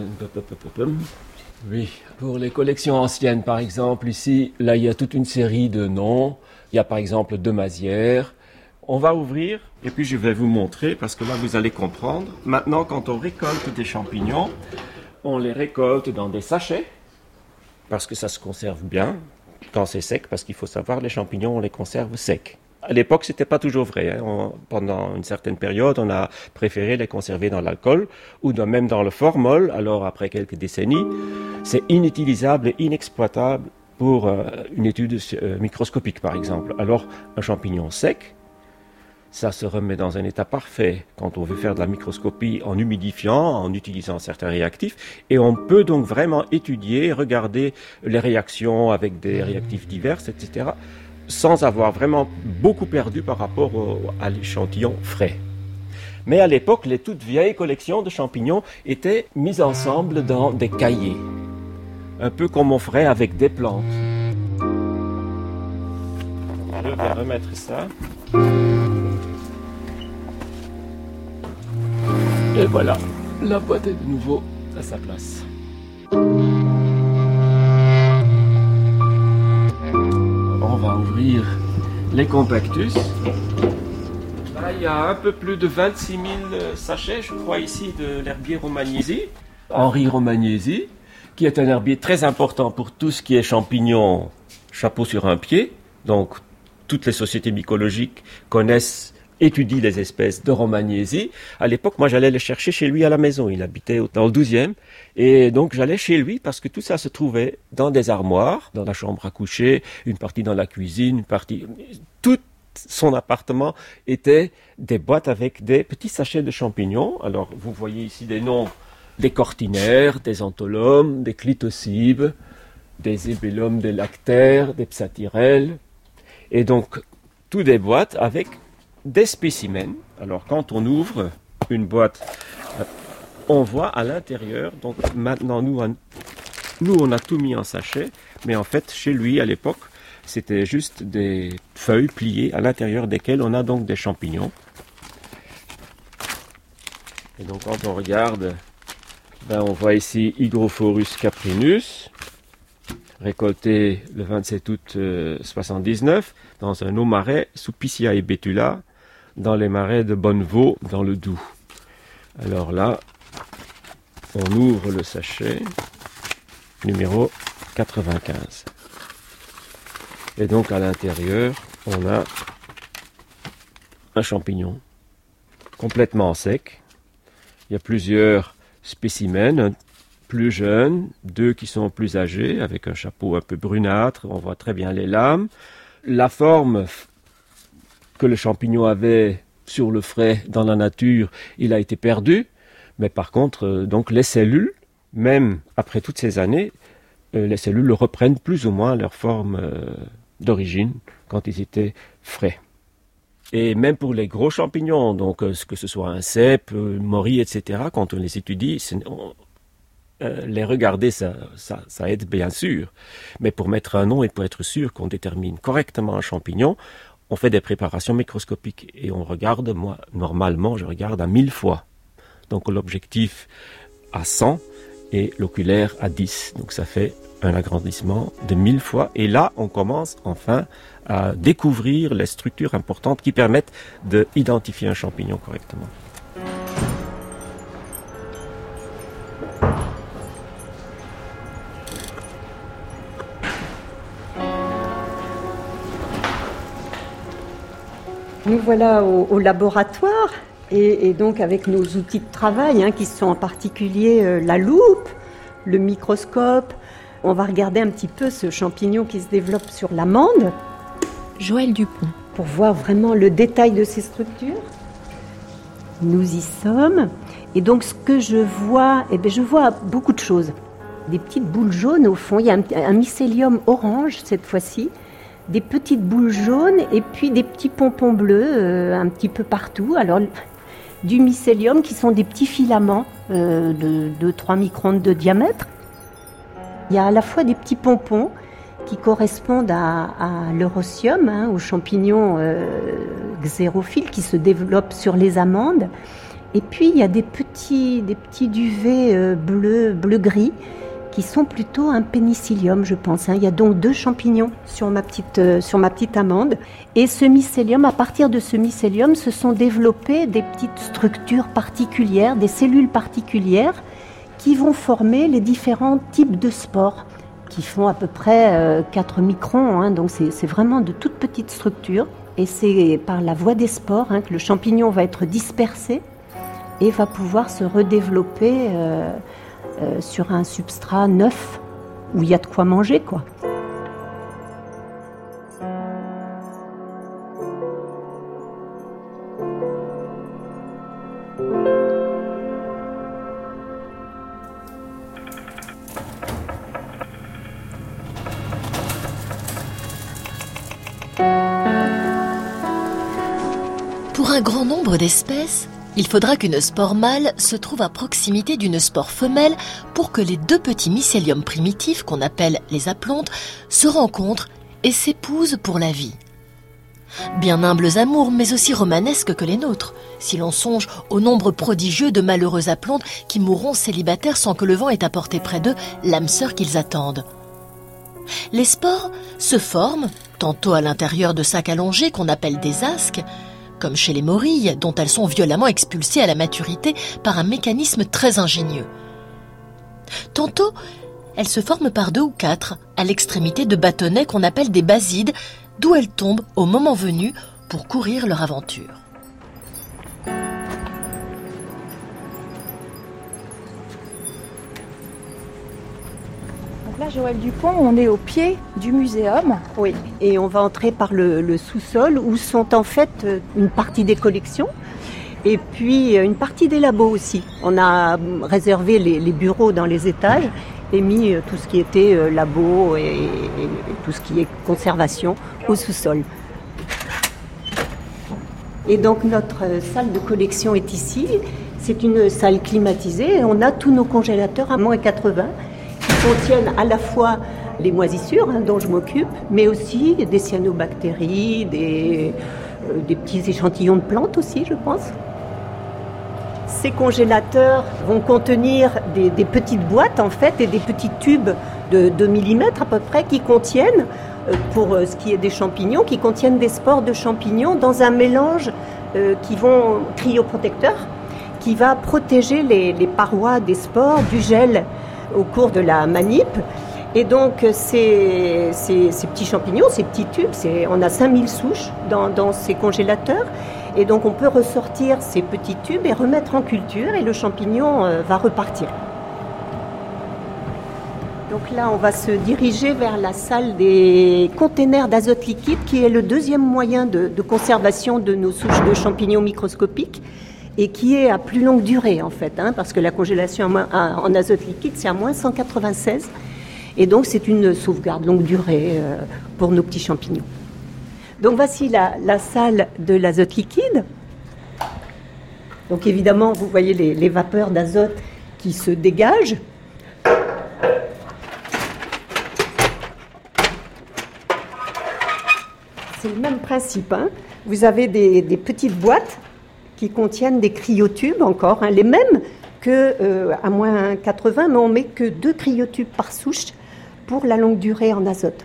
Speaker 11: Oui, pour les collections anciennes, par exemple, ici, là, il y a toute une série de noms. Il y a par exemple de Mazières. On va ouvrir et puis je vais vous montrer parce que là, vous allez comprendre. Maintenant, quand on récolte des champignons, on les récolte dans des sachets parce que ça se conserve bien quand c'est sec, parce qu'il faut savoir, les champignons, on les conserve secs. À l'époque, c'était pas toujours vrai. Pendant une certaine période, on a préféré les conserver dans l'alcool ou même dans le formol. Alors, après quelques décennies, c'est inutilisable et inexploitable pour une étude microscopique, par exemple. Alors, un champignon sec, ça se remet dans un état parfait quand on veut faire de la microscopie en humidifiant, en utilisant certains réactifs. Et on peut donc vraiment étudier, regarder les réactions avec des réactifs divers, etc., sans avoir vraiment beaucoup perdu par rapport à l'échantillon frais. Mais à l'époque, les toutes vieilles collections de champignons étaient mises ensemble dans des cahiers, un peu comme on ferait avec des plantes. Je vais remettre ça. Et voilà, la boîte est de nouveau à sa place. On va ouvrir les compactus. Là, il y a un peu plus de 26 000 sachets, je crois, ici, de l'herbier Romagnesi. Henri Romagnesi, qui est un herbier très important pour tout ce qui est champignons, chapeau sur un pied. Donc, toutes les sociétés mycologiques étudient les espèces de Romagnesi. À l'époque, moi, j'allais les chercher chez lui à la maison. Il habitait dans le 12e. Et donc, j'allais chez lui parce que tout ça se trouvait dans des armoires, dans la chambre à coucher, une partie dans la cuisine, une partie... Tout son appartement était des boîtes avec des petits sachets de champignons. Alors, vous voyez ici des noms, des cortinaires, des antholomes, des clitocibes, des ébellums, des lactaires, des psatyrelles. Et donc, toutes des boîtes avec des spécimens. Alors, quand on ouvre une boîte, on voit à l'intérieur, donc maintenant, nous, on a tout mis en sachet, mais en fait, chez lui, à l'époque, c'était juste des feuilles pliées à l'intérieur desquelles on a donc des champignons. Et donc, quand on regarde, on voit ici Hygrophorus caprinus, récolté le 27 août 79 dans un eau-marais sous Piscia et Bétula, dans les marais de Bonnevaux, dans le Doubs. Alors là, on ouvre le sachet, numéro 95. Et donc à l'intérieur, on a un champignon complètement sec. Il y a plusieurs spécimens, un plus jeune, deux qui sont plus âgés, avec un chapeau un peu brunâtre, on voit très bien les lames. La forme que le champignon avait sur le frais dans la nature, il a été perdu, mais par contre, donc les cellules, même après toutes ces années, les cellules reprennent plus ou moins leur forme d'origine quand ils étaient frais. Et même pour les gros champignons, donc que ce soit un cèpe, mori, etc., quand on les étudie, les regarder, ça aide bien sûr. Mais pour mettre un nom et pour être sûr qu'on détermine correctement un champignon, on fait des préparations microscopiques. Et on regarde, moi, normalement, je regarde à 1000 fois. Donc l'objectif à 100 et l'oculaire à 10. Donc ça fait un agrandissement de 1000 fois. Et là, on commence enfin à découvrir les structures importantes qui permettent d'identifier un champignon correctement.
Speaker 6: Nous voilà au laboratoire et donc avec nos outils de travail qui sont en particulier la loupe, le microscope. On va regarder un petit peu ce champignon qui se développe sur l'amande.
Speaker 4: Joël Dupont.
Speaker 6: Pour voir vraiment le détail de ces structures. Nous y sommes. Et donc ce que je vois, je vois beaucoup de choses. Des petites boules jaunes au fond. Il y a un mycélium orange cette fois-ci. Des petites boules jaunes et puis des petits pompons bleus un petit peu partout. Alors du mycélium qui sont des petits filaments de 2-3 microns de diamètre. Il y a à la fois des petits pompons qui correspondent à l'eurocium, aux champignons xérophiles qui se développent sur les amandes. Et puis il y a des petits duvets bleu-gris qui sont plutôt un pénicillium, je pense. Il y a donc 2 champignons sur ma petite amande. Et ce mycélium, à partir de ce mycélium, se sont développées des petites structures particulières, des cellules particulières qui vont former les différents types de spores, qui font à peu près 4 microns. Donc c'est vraiment de toutes petites structures. Et c'est par la voie des spores que le champignon va être dispersé et va pouvoir se redévelopper sur un substrat neuf où il y a de quoi manger, quoi.
Speaker 2: Pour un grand nombre d'espèces, il faudra qu'une spore mâle se trouve à proximité d'une spore femelle pour que les 2 petits mycéliums primitifs, qu'on appelle les aplontes, se rencontrent et s'épousent pour la vie. Bien humbles amours, mais aussi romanesques que les nôtres, si l'on songe au nombre prodigieux de malheureux aplontes qui mourront célibataires sans que le vent ait apporté près d'eux l'âme sœur qu'ils attendent. Les spores se forment, tantôt à l'intérieur de sacs allongés qu'on appelle des asques, comme chez les morilles, dont elles sont violemment expulsées à la maturité par un mécanisme très ingénieux. Tantôt, elles se forment par 2 ou 4, à l'extrémité de bâtonnets qu'on appelle des basides, d'où elles tombent au moment venu pour courir leur aventure.
Speaker 4: Là, Joël Dupont, on est au pied du muséum.
Speaker 6: Oui, et on va entrer par le sous-sol où sont en fait une partie des collections et puis une partie des labos aussi. On a réservé les bureaux dans les étages et mis tout ce qui était labo et tout ce qui est conservation au sous-sol. Et donc notre salle de collection est ici. C'est une salle climatisée. On a tous nos congélateurs à -80. Contiennent à la fois les moisissures dont je m'occupe, mais aussi des cyanobactéries, des petits échantillons de plantes aussi, je pense. Ces congélateurs vont contenir des petites boîtes en fait et des petits tubes de 2 mm à peu près qui contiennent, pour ce qui est des champignons, qui contiennent des spores de champignons dans un mélange cryoprotecteur qui va protéger les parois des spores du gel au cours de la manip. Et donc ces petits champignons, ces petits tubes, on a 5000 souches dans ces congélateurs. Et donc on peut ressortir ces petits tubes et remettre en culture et le champignon va repartir. Donc là on va se diriger vers la salle des containers d'azote liquide qui est le 2e moyen de conservation de nos souches de champignons microscopiques. Et qui est à plus longue durée en fait, parce que la congélation en azote liquide c'est à -196 et donc c'est une sauvegarde longue durée pour nos petits champignons. Donc voici la salle de l'azote liquide. Donc évidemment, vous voyez les vapeurs d'azote qui se dégagent. C'est le même principe. Vous avez des petites boîtes qui contiennent des cryotubes encore, les mêmes qu'à moins 80, mais on ne met que 2 cryotubes par souche pour la longue durée en azote.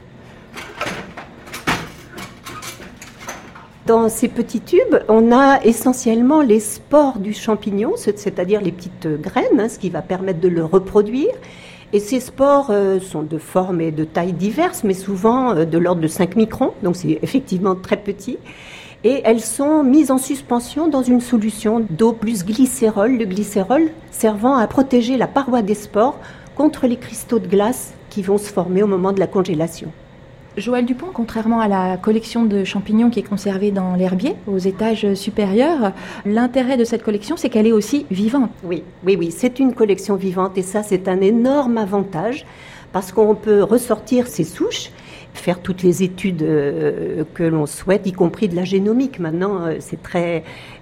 Speaker 6: Dans ces petits tubes, on a essentiellement les spores du champignon, c'est-à-dire les petites graines, ce qui va permettre de le reproduire. Et ces spores sont de forme et de taille diverses, mais souvent de l'ordre de 5 microns, donc c'est effectivement très petit. Et elles sont mises en suspension dans une solution d'eau plus glycérol, le glycérol servant à protéger la paroi des spores contre les cristaux de glace qui vont se former au moment de la congélation.
Speaker 4: Joëlle Dupont, contrairement à la collection de champignons qui est conservée dans l'herbier, aux étages supérieurs, l'intérêt de cette collection, c'est qu'elle est aussi vivante.
Speaker 6: Oui, c'est une collection vivante et ça, c'est un énorme avantage parce qu'on peut ressortir ces souches, faire toutes les études que l'on souhaite, y compris de la génomique. Maintenant, c'est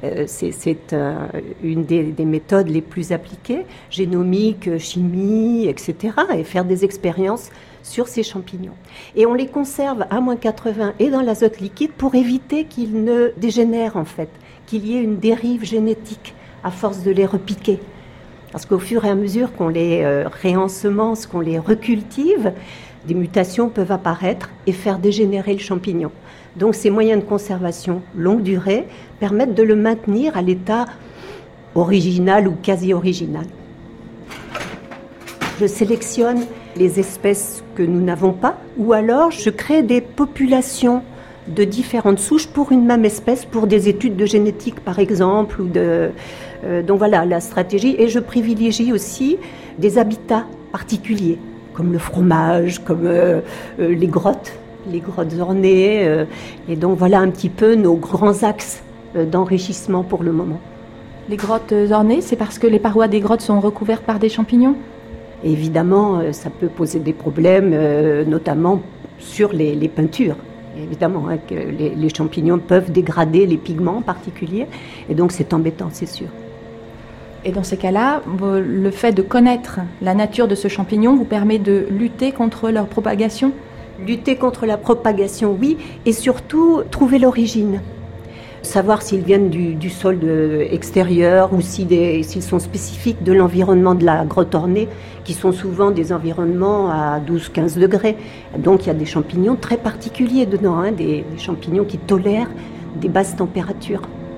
Speaker 6: une des méthodes les plus appliquées, génomique, chimie, etc., et faire des expériences sur ces champignons. Et on les conserve à moins 80 et dans l'azote liquide pour éviter qu'ils ne dégénèrent en fait, qu'il y ait une dérive génétique à force de les repiquer. Parce qu'au fur et à mesure qu'on les réensemence, qu'on les recultive, des mutations peuvent apparaître et faire dégénérer le champignon. Donc ces moyens de conservation longue durée permettent de le maintenir à l'état original ou quasi original. Je sélectionne les espèces que nous n'avons pas, ou alors je crée des populations de différentes souches pour une même espèce, pour des études de génétique par exemple. Donc voilà la stratégie. Et je privilégie aussi des habitats particuliers, comme le fromage, comme les grottes ornées. Et donc voilà un petit peu nos grands axes d'enrichissement pour le moment.
Speaker 4: Les grottes ornées, c'est parce que les parois des grottes sont recouvertes par des champignons ?
Speaker 6: Évidemment, ça peut poser des problèmes, notamment sur les peintures. Évidemment, que les champignons peuvent dégrader les pigments en particulier, et donc c'est embêtant, c'est sûr.
Speaker 4: Et dans ces cas-là, le fait de connaître la nature de ce champignon vous permet de lutter contre leur propagation ?
Speaker 6: Lutter contre la propagation, oui, et surtout trouver l'origine. Savoir s'ils viennent du sol extérieur ou s'ils sont spécifiques de l'environnement de la grotte ornée, qui sont souvent des environnements à 12-15 degrés. Donc il y a des champignons très particuliers dedans, des champignons qui tolèrent des basses températures.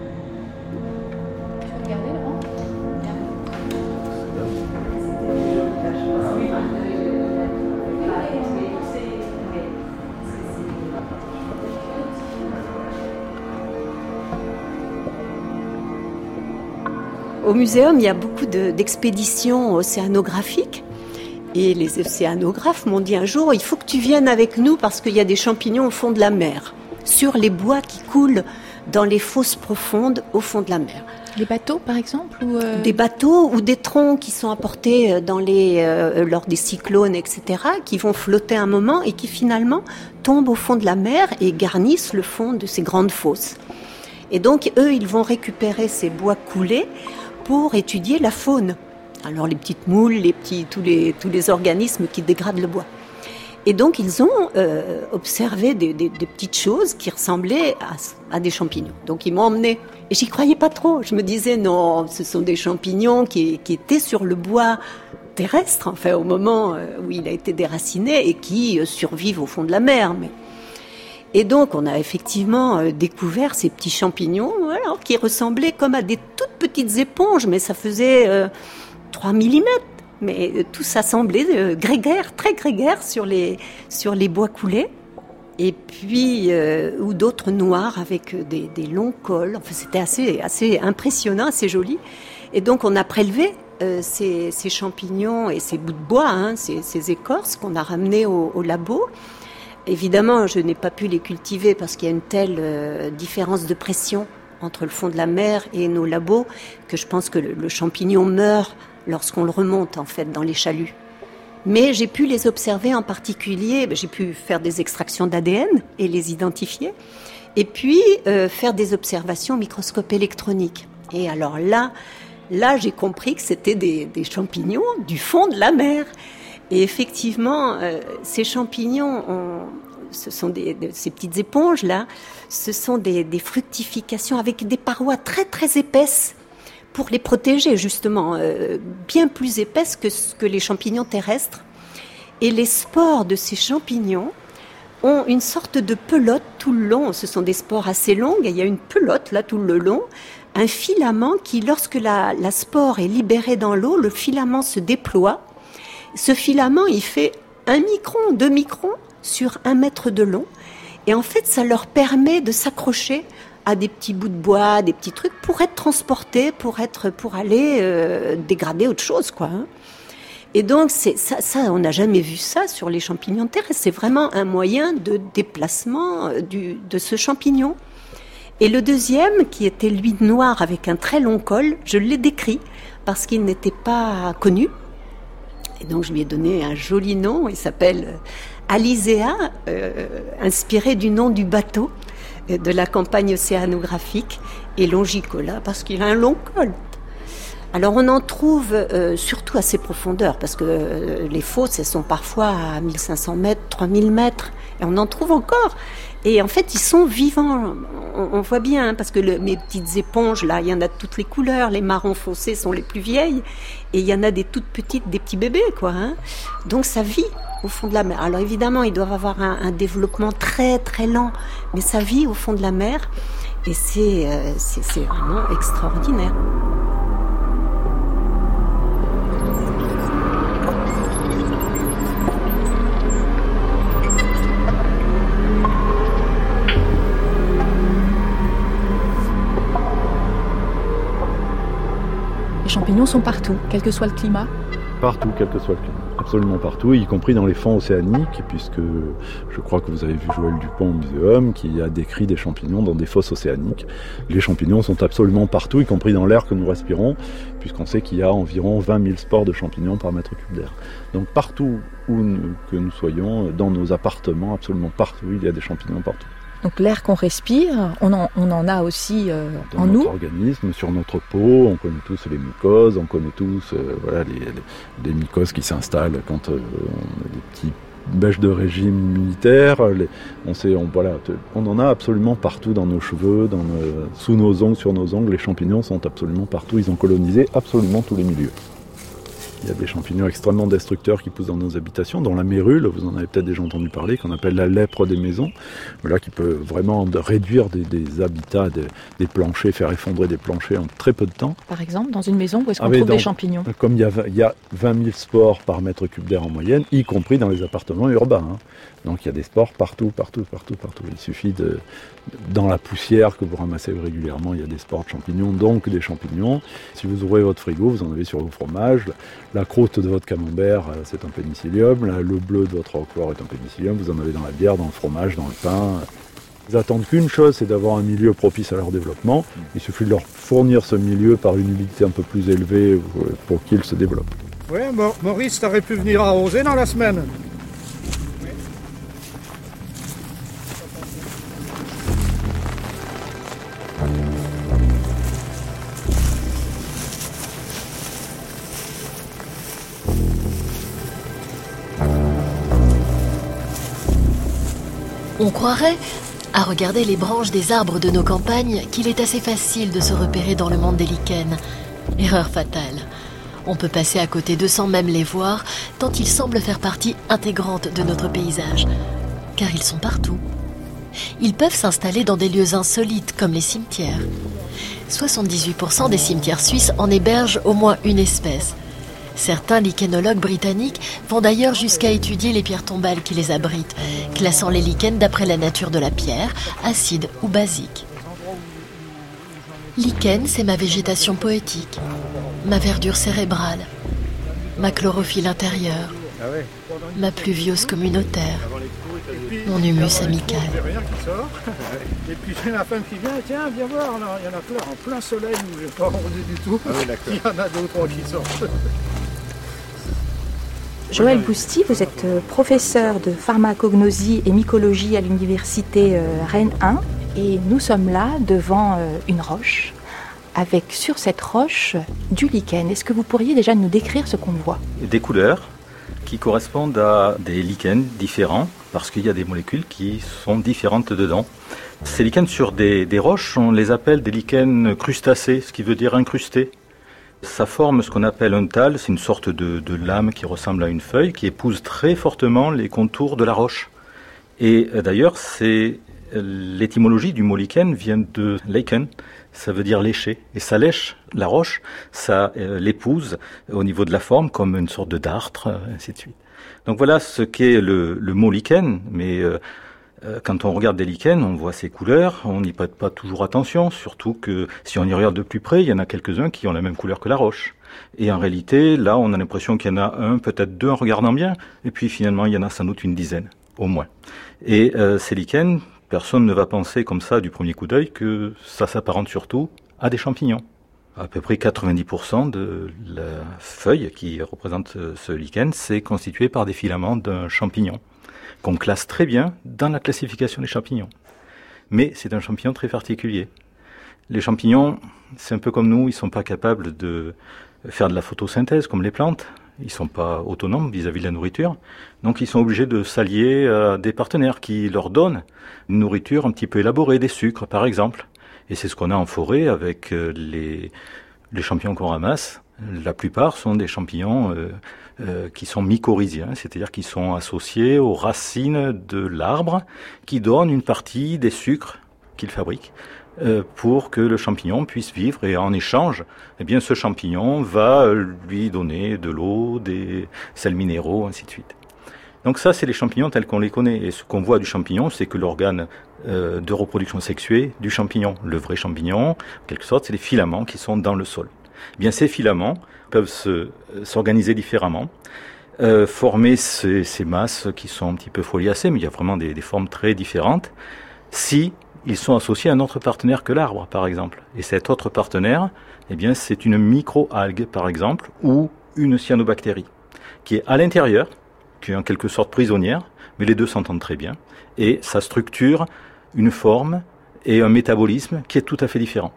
Speaker 6: Au muséum, il y a beaucoup d'expéditions océanographiques. Et les océanographes m'ont dit un jour, il faut que tu viennes avec nous parce qu'il y a des champignons au fond de la mer, sur les bois qui coulent dans les fosses profondes au fond de la mer.
Speaker 4: Des bateaux, par exemple
Speaker 6: Des bateaux ou des troncs qui sont apportés lors des cyclones, etc., qui vont flotter un moment et qui finalement tombent au fond de la mer et garnissent le fond de ces grandes fosses. Et donc, eux, ils vont récupérer ces bois coulés pour étudier la faune. Alors les petites moules, tous les organismes qui dégradent le bois. Et donc ils ont observé des petites choses qui ressemblaient à des champignons. Donc ils m'ont emmené. Et j'y croyais pas trop. Je me disais non, ce sont des champignons qui étaient sur le bois terrestre, enfin au moment où il a été déraciné et qui survivent au fond de la mer. Et donc, on a effectivement découvert ces petits champignons qui ressemblaient comme à des toutes petites éponges, mais ça faisait 3 mm. Mais tout ça semblait grégaire, très grégaire sur les bois coulés. Et puis, ou d'autres noirs avec des longs cols. Enfin, c'était assez impressionnant, assez joli. Et donc, on a prélevé ces champignons et ces bouts de bois, ces écorces qu'on a ramenés au labo. Évidemment, je n'ai pas pu les cultiver parce qu'il y a une telle différence de pression entre le fond de la mer et nos labos que je pense que le champignon meurt lorsqu'on le remonte en fait dans les chaluts. Mais j'ai pu les observer en particulier, j'ai pu faire des extractions d'ADN et les identifier. Et puis, faire des observations au microscope électronique. Et alors là, j'ai compris que c'était des champignons du fond de la mer. Et effectivement, ces champignons, ce sont ces petites éponges là, ce sont des fructifications avec des parois très très épaisses pour les protéger justement, bien plus épaisses que les champignons terrestres. Et les spores de ces champignons ont une sorte de pelote tout le long. Ce sont des spores assez longues, et il y a une pelote là tout le long, un filament qui, lorsque la spore est libérée dans l'eau, le filament se déploie. Ce filament, il fait 1 micron, 2 microns sur 1 mètre de long. Et en fait, ça leur permet de s'accrocher à des petits bouts de bois, des petits trucs, pour être transportés, pour aller dégrader autre chose, quoi. Et donc, ça, on n'a jamais vu ça sur les champignons terrestres. C'est vraiment un moyen de déplacement de ce champignon. Et le deuxième, qui était lui noir avec un très long col, je l'ai décrit parce qu'il n'était pas connu. Et donc, je lui ai donné un joli nom. Il s'appelle Alizea, inspiré du nom du bateau de la campagne océanographique, et Longicola parce qu'il a un long col. Alors on en trouve surtout à ces profondeurs, parce que les fosses, elles sont parfois à 1500 mètres, 3000 mètres, et on en trouve encore. Et en fait, ils sont vivants, on voit bien, parce que mes petites éponges, là, il y en a de toutes les couleurs, les marrons foncés sont les plus vieilles, et il y en a des toutes petites, des petits bébés, quoi. Donc ça vit au fond de la mer. Alors évidemment, ils doivent avoir un développement très très lent, mais ça vit au fond de la mer, et c'est vraiment extraordinaire.
Speaker 4: Les champignons sont partout, quel que soit le climat.
Speaker 8: Partout, quel que soit le climat. Absolument partout, y compris dans les fonds océaniques, puisque je crois que vous avez vu Joël Dupont au muséum, qui a décrit des champignons dans des fosses océaniques. Les champignons sont absolument partout, y compris dans l'air que nous respirons, puisqu'on sait qu'il y a environ 20 000 spores de champignons par mètre cube d'air. Donc partout que nous soyons, dans nos appartements, absolument partout, il y a des champignons partout.
Speaker 4: Donc l'air qu'on respire, on en a aussi
Speaker 8: dans
Speaker 4: en
Speaker 8: notre
Speaker 4: nous.
Speaker 8: organisme, sur notre peau, on connaît tous les mycoses, on connaît tous les mycoses qui s'installent quand on a des petits bêches de régime immunitaire. On en a absolument partout dans nos cheveux, sous nos ongles, sur nos ongles. Les champignons sont absolument partout, ils ont colonisé absolument tous les milieux. Il y a des champignons extrêmement destructeurs qui poussent dans nos habitations, dont la mérule, vous en avez peut-être déjà entendu parler, qu'on appelle la lèpre des maisons, qui peut vraiment réduire des habitats, des planchers, faire effondrer des planchers en très peu de temps.
Speaker 4: Par exemple, dans une maison, où est-ce qu'on trouve des champignons ?
Speaker 8: Comme il y a 20 000 spores par mètre cube d'air en moyenne, y compris dans les appartements urbains. Donc il y a des spores partout. Il suffit dans la poussière que vous ramassez régulièrement, il y a des spores de champignons, donc des champignons. Si vous ouvrez votre frigo, vous en avez sur vos fromages. La croûte de votre camembert, c'est un pénicillium. Le bleu de votre roquefort est un pénicillium. Vous en avez dans la bière, dans le fromage, dans le pain. Ils attendent qu'une chose, c'est d'avoir un milieu propice à leur développement. Il suffit de leur fournir ce milieu par une humidité un peu plus élevée pour qu'ils se développent.
Speaker 5: Oui, Maurice, t'aurais pu venir arroser dans la semaine.
Speaker 2: On croirait, à regarder les branches des arbres de nos campagnes, qu'il est assez facile de se repérer dans le monde des lichens. Erreur fatale. On peut passer à côté d'eux sans même les voir, tant ils semblent faire partie intégrante de notre paysage. Car ils sont partout. Ils peuvent s'installer dans des lieux insolites, comme les cimetières. 78% des cimetières suisses en hébergent au moins une espèce. Certains lichenologues britanniques vont d'ailleurs jusqu'à étudier les pierres tombales qui les abritent, classant les lichens d'après la nature de la pierre, acide ou basique. Lichen, c'est ma végétation poétique, ma verdure cérébrale, ma chlorophylle intérieure, ma pluviose communautaire, mon humus amical.
Speaker 5: Et puis j'ai la femme qui vient, tiens, viens voir, là, il y en a plein, en plein soleil, où j'ai pas arrosé du tout. Il y en a deux ou trois qui sortent.
Speaker 4: Joël Bousty, vous êtes professeur de pharmacognosie et mycologie à l'université Rennes 1. Et nous sommes là devant une roche, avec sur cette roche du lichen. Est-ce que vous pourriez déjà nous décrire ce qu'on voit ?
Speaker 12: Des couleurs qui correspondent à des lichens différents, parce qu'il y a des molécules qui sont différentes dedans. Ces lichens sur des roches, on les appelle des lichens crustacés, ce qui veut dire incrustés. Ça forme ce qu'on appelle un thalle, c'est une sorte de lame qui ressemble à une feuille, qui épouse très fortement les contours de la roche. Et d'ailleurs, l'étymologie du mot lichen vient de lichen, ça veut dire lécher. Et ça lèche la roche, ça l'épouse au niveau de la forme comme une sorte de dartre, ainsi de suite. Donc voilà ce qu'est le mot lichen, mais quand on regarde des lichens, on voit ces couleurs, on n'y prête pas toujours attention, surtout que si on y regarde de plus près, il y en a quelques-uns qui ont la même couleur que la roche. Et en réalité, là, on a l'impression qu'il y en a un, peut-être deux en regardant bien, et puis finalement, il y en a sans doute une dizaine, au moins. Et ces lichens, personne ne va penser comme ça du premier coup d'œil que ça s'apparente surtout à des champignons. À peu près 90% de la feuille qui représente ce lichen, c'est constitué par des filaments d'un champignon, qu'on classe très bien dans la classification des champignons. Mais c'est un champignon très particulier. Les champignons, c'est un peu comme nous, ils ne sont pas capables de faire de la photosynthèse comme les plantes. Ils ne sont pas autonomes vis-à-vis de la nourriture. Donc ils sont obligés de s'allier à des partenaires qui leur donnent une nourriture un petit peu élaborée, des sucres par exemple. Et c'est ce qu'on a en forêt avec les champignons qu'on ramasse. La plupart sont des champignons qui sont mycorhiziens, c'est-à-dire qui sont associés aux racines de l'arbre, qui donnent une partie des sucres qu'il fabrique pour que le champignon puisse vivre. Et en échange, eh bien, ce champignon va lui donner de l'eau, des sels minéraux, ainsi de suite. Donc ça, c'est les champignons tels qu'on les connaît. Et ce qu'on voit du champignon, c'est que l'organe de reproduction sexuée du champignon, le vrai champignon, en quelque sorte, c'est les filaments qui sont dans le sol. Eh bien, ces filaments peuvent s'organiser différemment, former ces masses qui sont un petit peu foliacées, mais il y a vraiment des formes très différentes, si ils sont associés à un autre partenaire que l'arbre, par exemple. Et cet autre partenaire, eh bien, c'est une micro-algue, par exemple, ou une cyanobactérie, qui est à l'intérieur, qui est en quelque sorte prisonnière, mais les deux s'entendent très bien, et ça structure une forme et un métabolisme qui est tout à fait différent.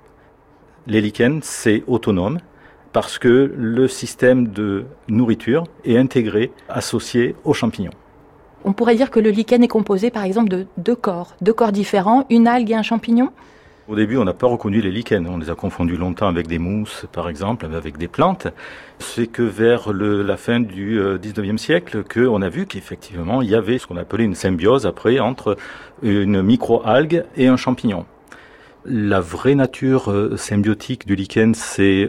Speaker 12: Les lichens, c'est autonome, parce que le système de nourriture est intégré, associé aux champignons.
Speaker 4: On pourrait dire que le lichen est composé par exemple de deux corps différents, une algue et un champignon ?
Speaker 12: Au début, on n'a pas reconnu les lichens. On les a confondus longtemps avec des mousses, par exemple, avec des plantes. C'est que vers la fin du 19e siècle qu'on a vu qu'effectivement, il y avait ce qu'on appelait une symbiose après entre une micro-algue et un champignon. La vraie nature symbiotique du lichen, c'est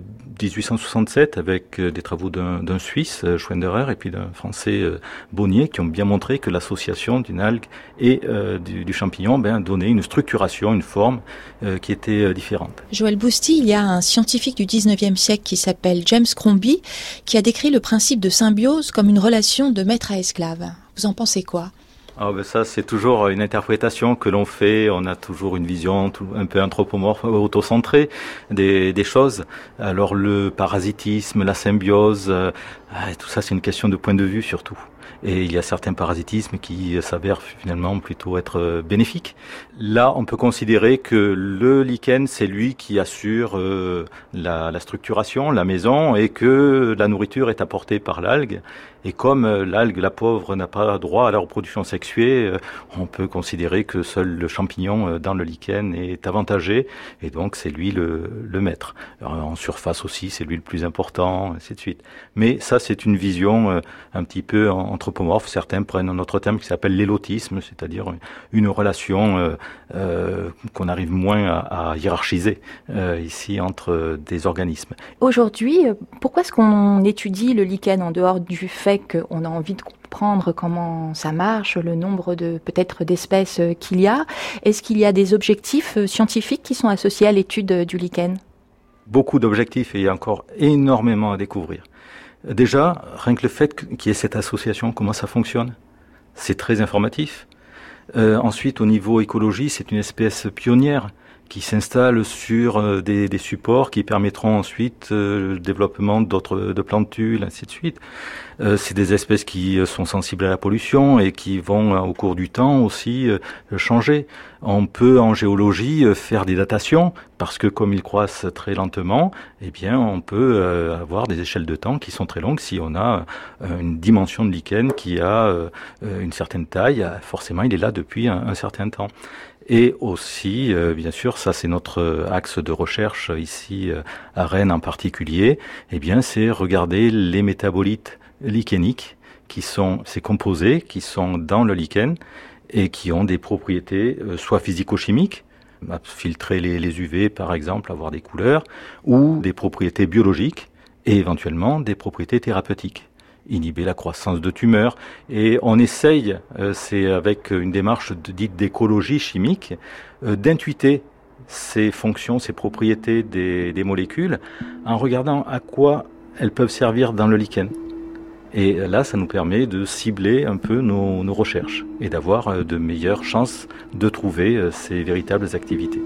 Speaker 12: 1867 avec des travaux d'un Suisse, Schwenderer, et puis d'un Français, Bonnier, qui ont bien montré que l'association d'une algue et du champignon donnait une structuration, une forme qui était différente.
Speaker 13: Joël Bousty, il y a un scientifique du 19e siècle qui s'appelle James Crombie, qui a décrit le principe de symbiose comme une relation de maître à esclave. Vous en pensez quoi ?
Speaker 12: Ça, c'est toujours une interprétation que l'on fait. On a toujours une vision un peu anthropomorphe, autocentrée des choses. Alors le parasitisme, la symbiose, tout ça, c'est une question de point de vue surtout. Et il y a certains parasitismes qui s'avèrent finalement plutôt être bénéfiques. Là, on peut considérer que le lichen, c'est lui qui assure la structuration, la maison, et que la nourriture est apportée par l'algue. Et comme l'algue, la pauvre, n'a pas droit à la reproduction sexuée, on peut considérer que seul le champignon dans le lichen est avantagé, et donc c'est lui le maître. Alors, en surface aussi, c'est lui le plus important, ainsi de suite. Mais ça, c'est une vision un petit peu anthropomorphe. Certains prennent un autre terme qui s'appelle l'élotisme, c'est-à-dire une relation qu'on arrive moins à hiérarchiser ici entre des organismes.
Speaker 4: Aujourd'hui, pourquoi est-ce qu'on étudie le lichen en dehors du fait qu'on a envie de comprendre comment ça marche, le nombre peut-être d'espèces qu'il y a? Est-ce qu'il y a des objectifs scientifiques qui sont associés à l'étude du lichen?
Speaker 12: Beaucoup d'objectifs et il y a encore énormément à découvrir. Déjà, rien que le fait qu'il y ait cette association, comment ça fonctionne, c'est très informatif. Ensuite, au niveau écologie, c'est une espèce pionnière qui s'installent sur des supports qui permettront ensuite le développement de plantules, ainsi de suite. C'est des espèces qui sont sensibles à la pollution et qui vont au cours du temps aussi changer. On peut en géologie faire des datations parce que comme ils croissent très lentement, eh bien on peut avoir des échelles de temps qui sont très longues. Si on a une dimension de lichen qui a une certaine taille, forcément il est là depuis un certain temps. Et aussi, bien sûr, ça c'est notre axe de recherche ici à Rennes en particulier, eh bien c'est regarder les métabolites lichéniques qui sont ces composés qui sont dans le lichen et qui ont des propriétés soit physico-chimiques, filtrer les UV par exemple, avoir des couleurs, ou des propriétés biologiques et éventuellement des propriétés thérapeutiques, inhiber la croissance de tumeurs. Et on essaye, c'est avec une démarche dite d'écologie chimique, d'intuiter ces fonctions, ces propriétés des molécules en regardant à quoi elles peuvent servir dans le lichen. Et là, ça nous permet de cibler un peu nos recherches et d'avoir de meilleures chances de trouver ces véritables activités.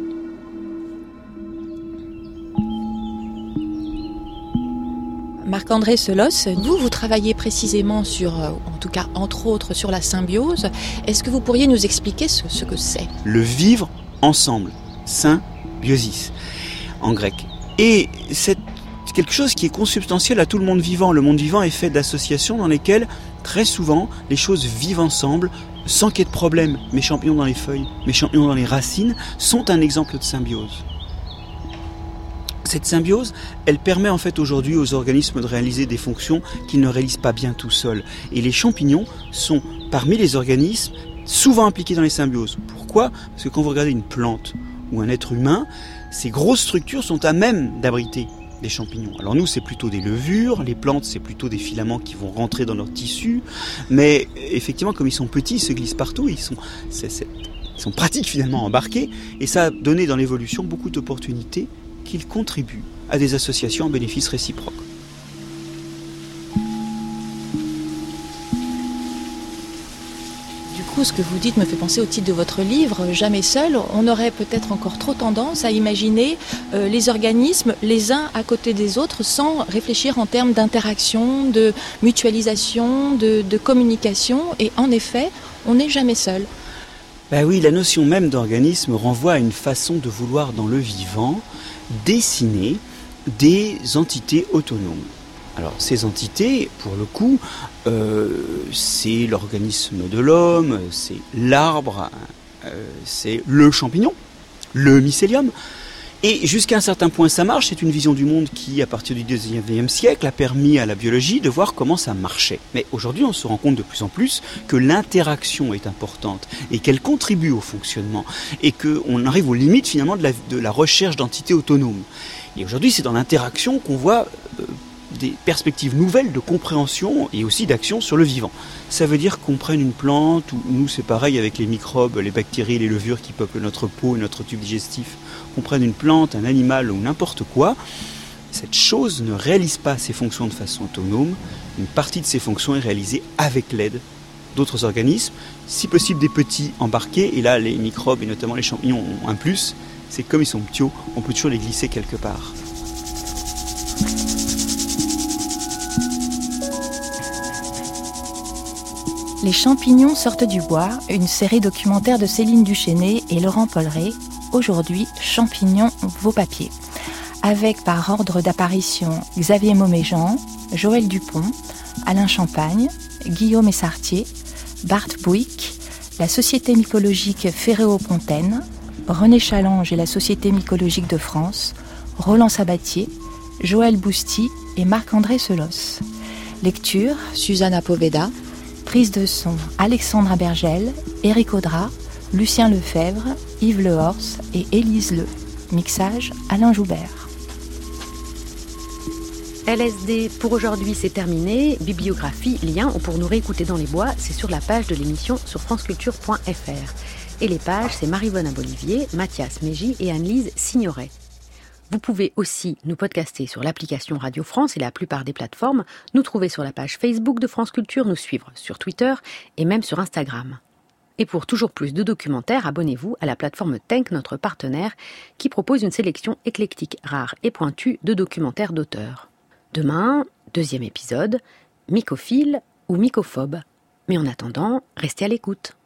Speaker 13: Marc-André Selosse, vous travaillez précisément sur, en tout cas entre autres, sur la symbiose. Est-ce que vous pourriez nous expliquer ce que c'est ?
Speaker 14: Le vivre ensemble, symbiosis, en grec. Et c'est quelque chose qui est consubstantiel à tout le monde vivant. Le monde vivant est fait d'associations dans lesquelles, très souvent, les choses vivent ensemble, sans qu'il y ait de problème. Mes champignons dans les feuilles, mes champignons dans les racines sont un exemple de symbiose. Cette symbiose, elle permet en fait aujourd'hui aux organismes de réaliser des fonctions qu'ils ne réalisent pas bien tout seuls. Et les champignons sont parmi les organismes souvent impliqués dans les symbioses. Pourquoi ? Parce que quand vous regardez une plante ou un être humain, ces grosses structures sont à même d'abriter des champignons. Alors nous, c'est plutôt des levures, les plantes, c'est plutôt des filaments qui vont rentrer dans leur tissu, mais effectivement, comme ils sont petits, ils se glissent partout, ils sont pratiques finalement à embarquer, et ça a donné dans l'évolution beaucoup d'opportunités qu'ils contribuent à des associations en bénéfice réciproque.
Speaker 13: Ce que vous dites me fait penser au titre de votre livre, Jamais seul. On aurait peut-être encore trop tendance à imaginer les organismes les uns à côté des autres sans réfléchir en termes d'interaction, de mutualisation, de communication. Et en effet, on n'est jamais seul.
Speaker 14: Ben oui, la notion même d'organisme renvoie à une façon de vouloir dans le vivant dessiner des entités autonomes. Alors ces entités, pour le coup, c'est l'organisme de l'homme, c'est l'arbre, c'est le champignon, le mycélium. Et jusqu'à un certain point ça marche, c'est une vision du monde qui, à partir du XIXe siècle, a permis à la biologie de voir comment ça marchait. Mais aujourd'hui on se rend compte de plus en plus que l'interaction est importante et qu'elle contribue au fonctionnement et qu'on arrive aux limites finalement de la recherche d'entités autonomes. Et aujourd'hui c'est dans l'interaction qu'on voit des perspectives nouvelles de compréhension et aussi d'action sur le vivant. Ça veut dire qu'on prenne une plante, ou nous c'est pareil avec les microbes, les bactéries, les levures qui peuplent notre peau et notre tube digestif, qu'on prenne une plante, un animal ou n'importe quoi, cette chose ne réalise pas ses fonctions de façon autonome, une partie de ses fonctions est réalisée avec l'aide d'autres organismes, si possible des petits embarqués, et là les microbes et notamment les champignons ont un plus, c'est comme ils sont petits, on peut toujours les glisser quelque part.
Speaker 4: Les champignons sortent du bois, une série documentaire de Céline Duchesnay et Laurent Polleret. Aujourd'hui, Champignons vos papiers. Avec par ordre d'apparition Xavier Mauméjean, Joël Dupont, Alain Champagne, Guillaume Essartier, Bart Bouic, la Société mycologique Ferréo-Pontaine, René Challenge et la Société mycologique de France, Roland Sabatier, Joël Bousty et Marc-André Selosse. Lecture, Susanna Poveda. Prise de son, Alexandra Bergel, Éric Audrat, Lucien Lefebvre, Yves Lehors et Élise Le. Mixage, Alain Joubert.
Speaker 1: LSD pour aujourd'hui c'est terminé. Bibliographie, lien ou pour nous réécouter dans les bois, c'est sur la page de l'émission sur franceculture.fr. Et les pages, c'est Maryvonne Abolivier, Mathias Mégy et Anne-Lise Signoret. Vous pouvez aussi nous podcaster sur l'application Radio France et la plupart des plateformes, nous trouver sur la page Facebook de France Culture, nous suivre sur Twitter et même sur Instagram. Et pour toujours plus de documentaires, abonnez-vous à la plateforme Tenk, notre partenaire, qui propose une sélection éclectique, rare et pointue de documentaires d'auteurs. Demain, 2e épisode, mycophile ou mycophobe. Mais en attendant, restez à l'écoute.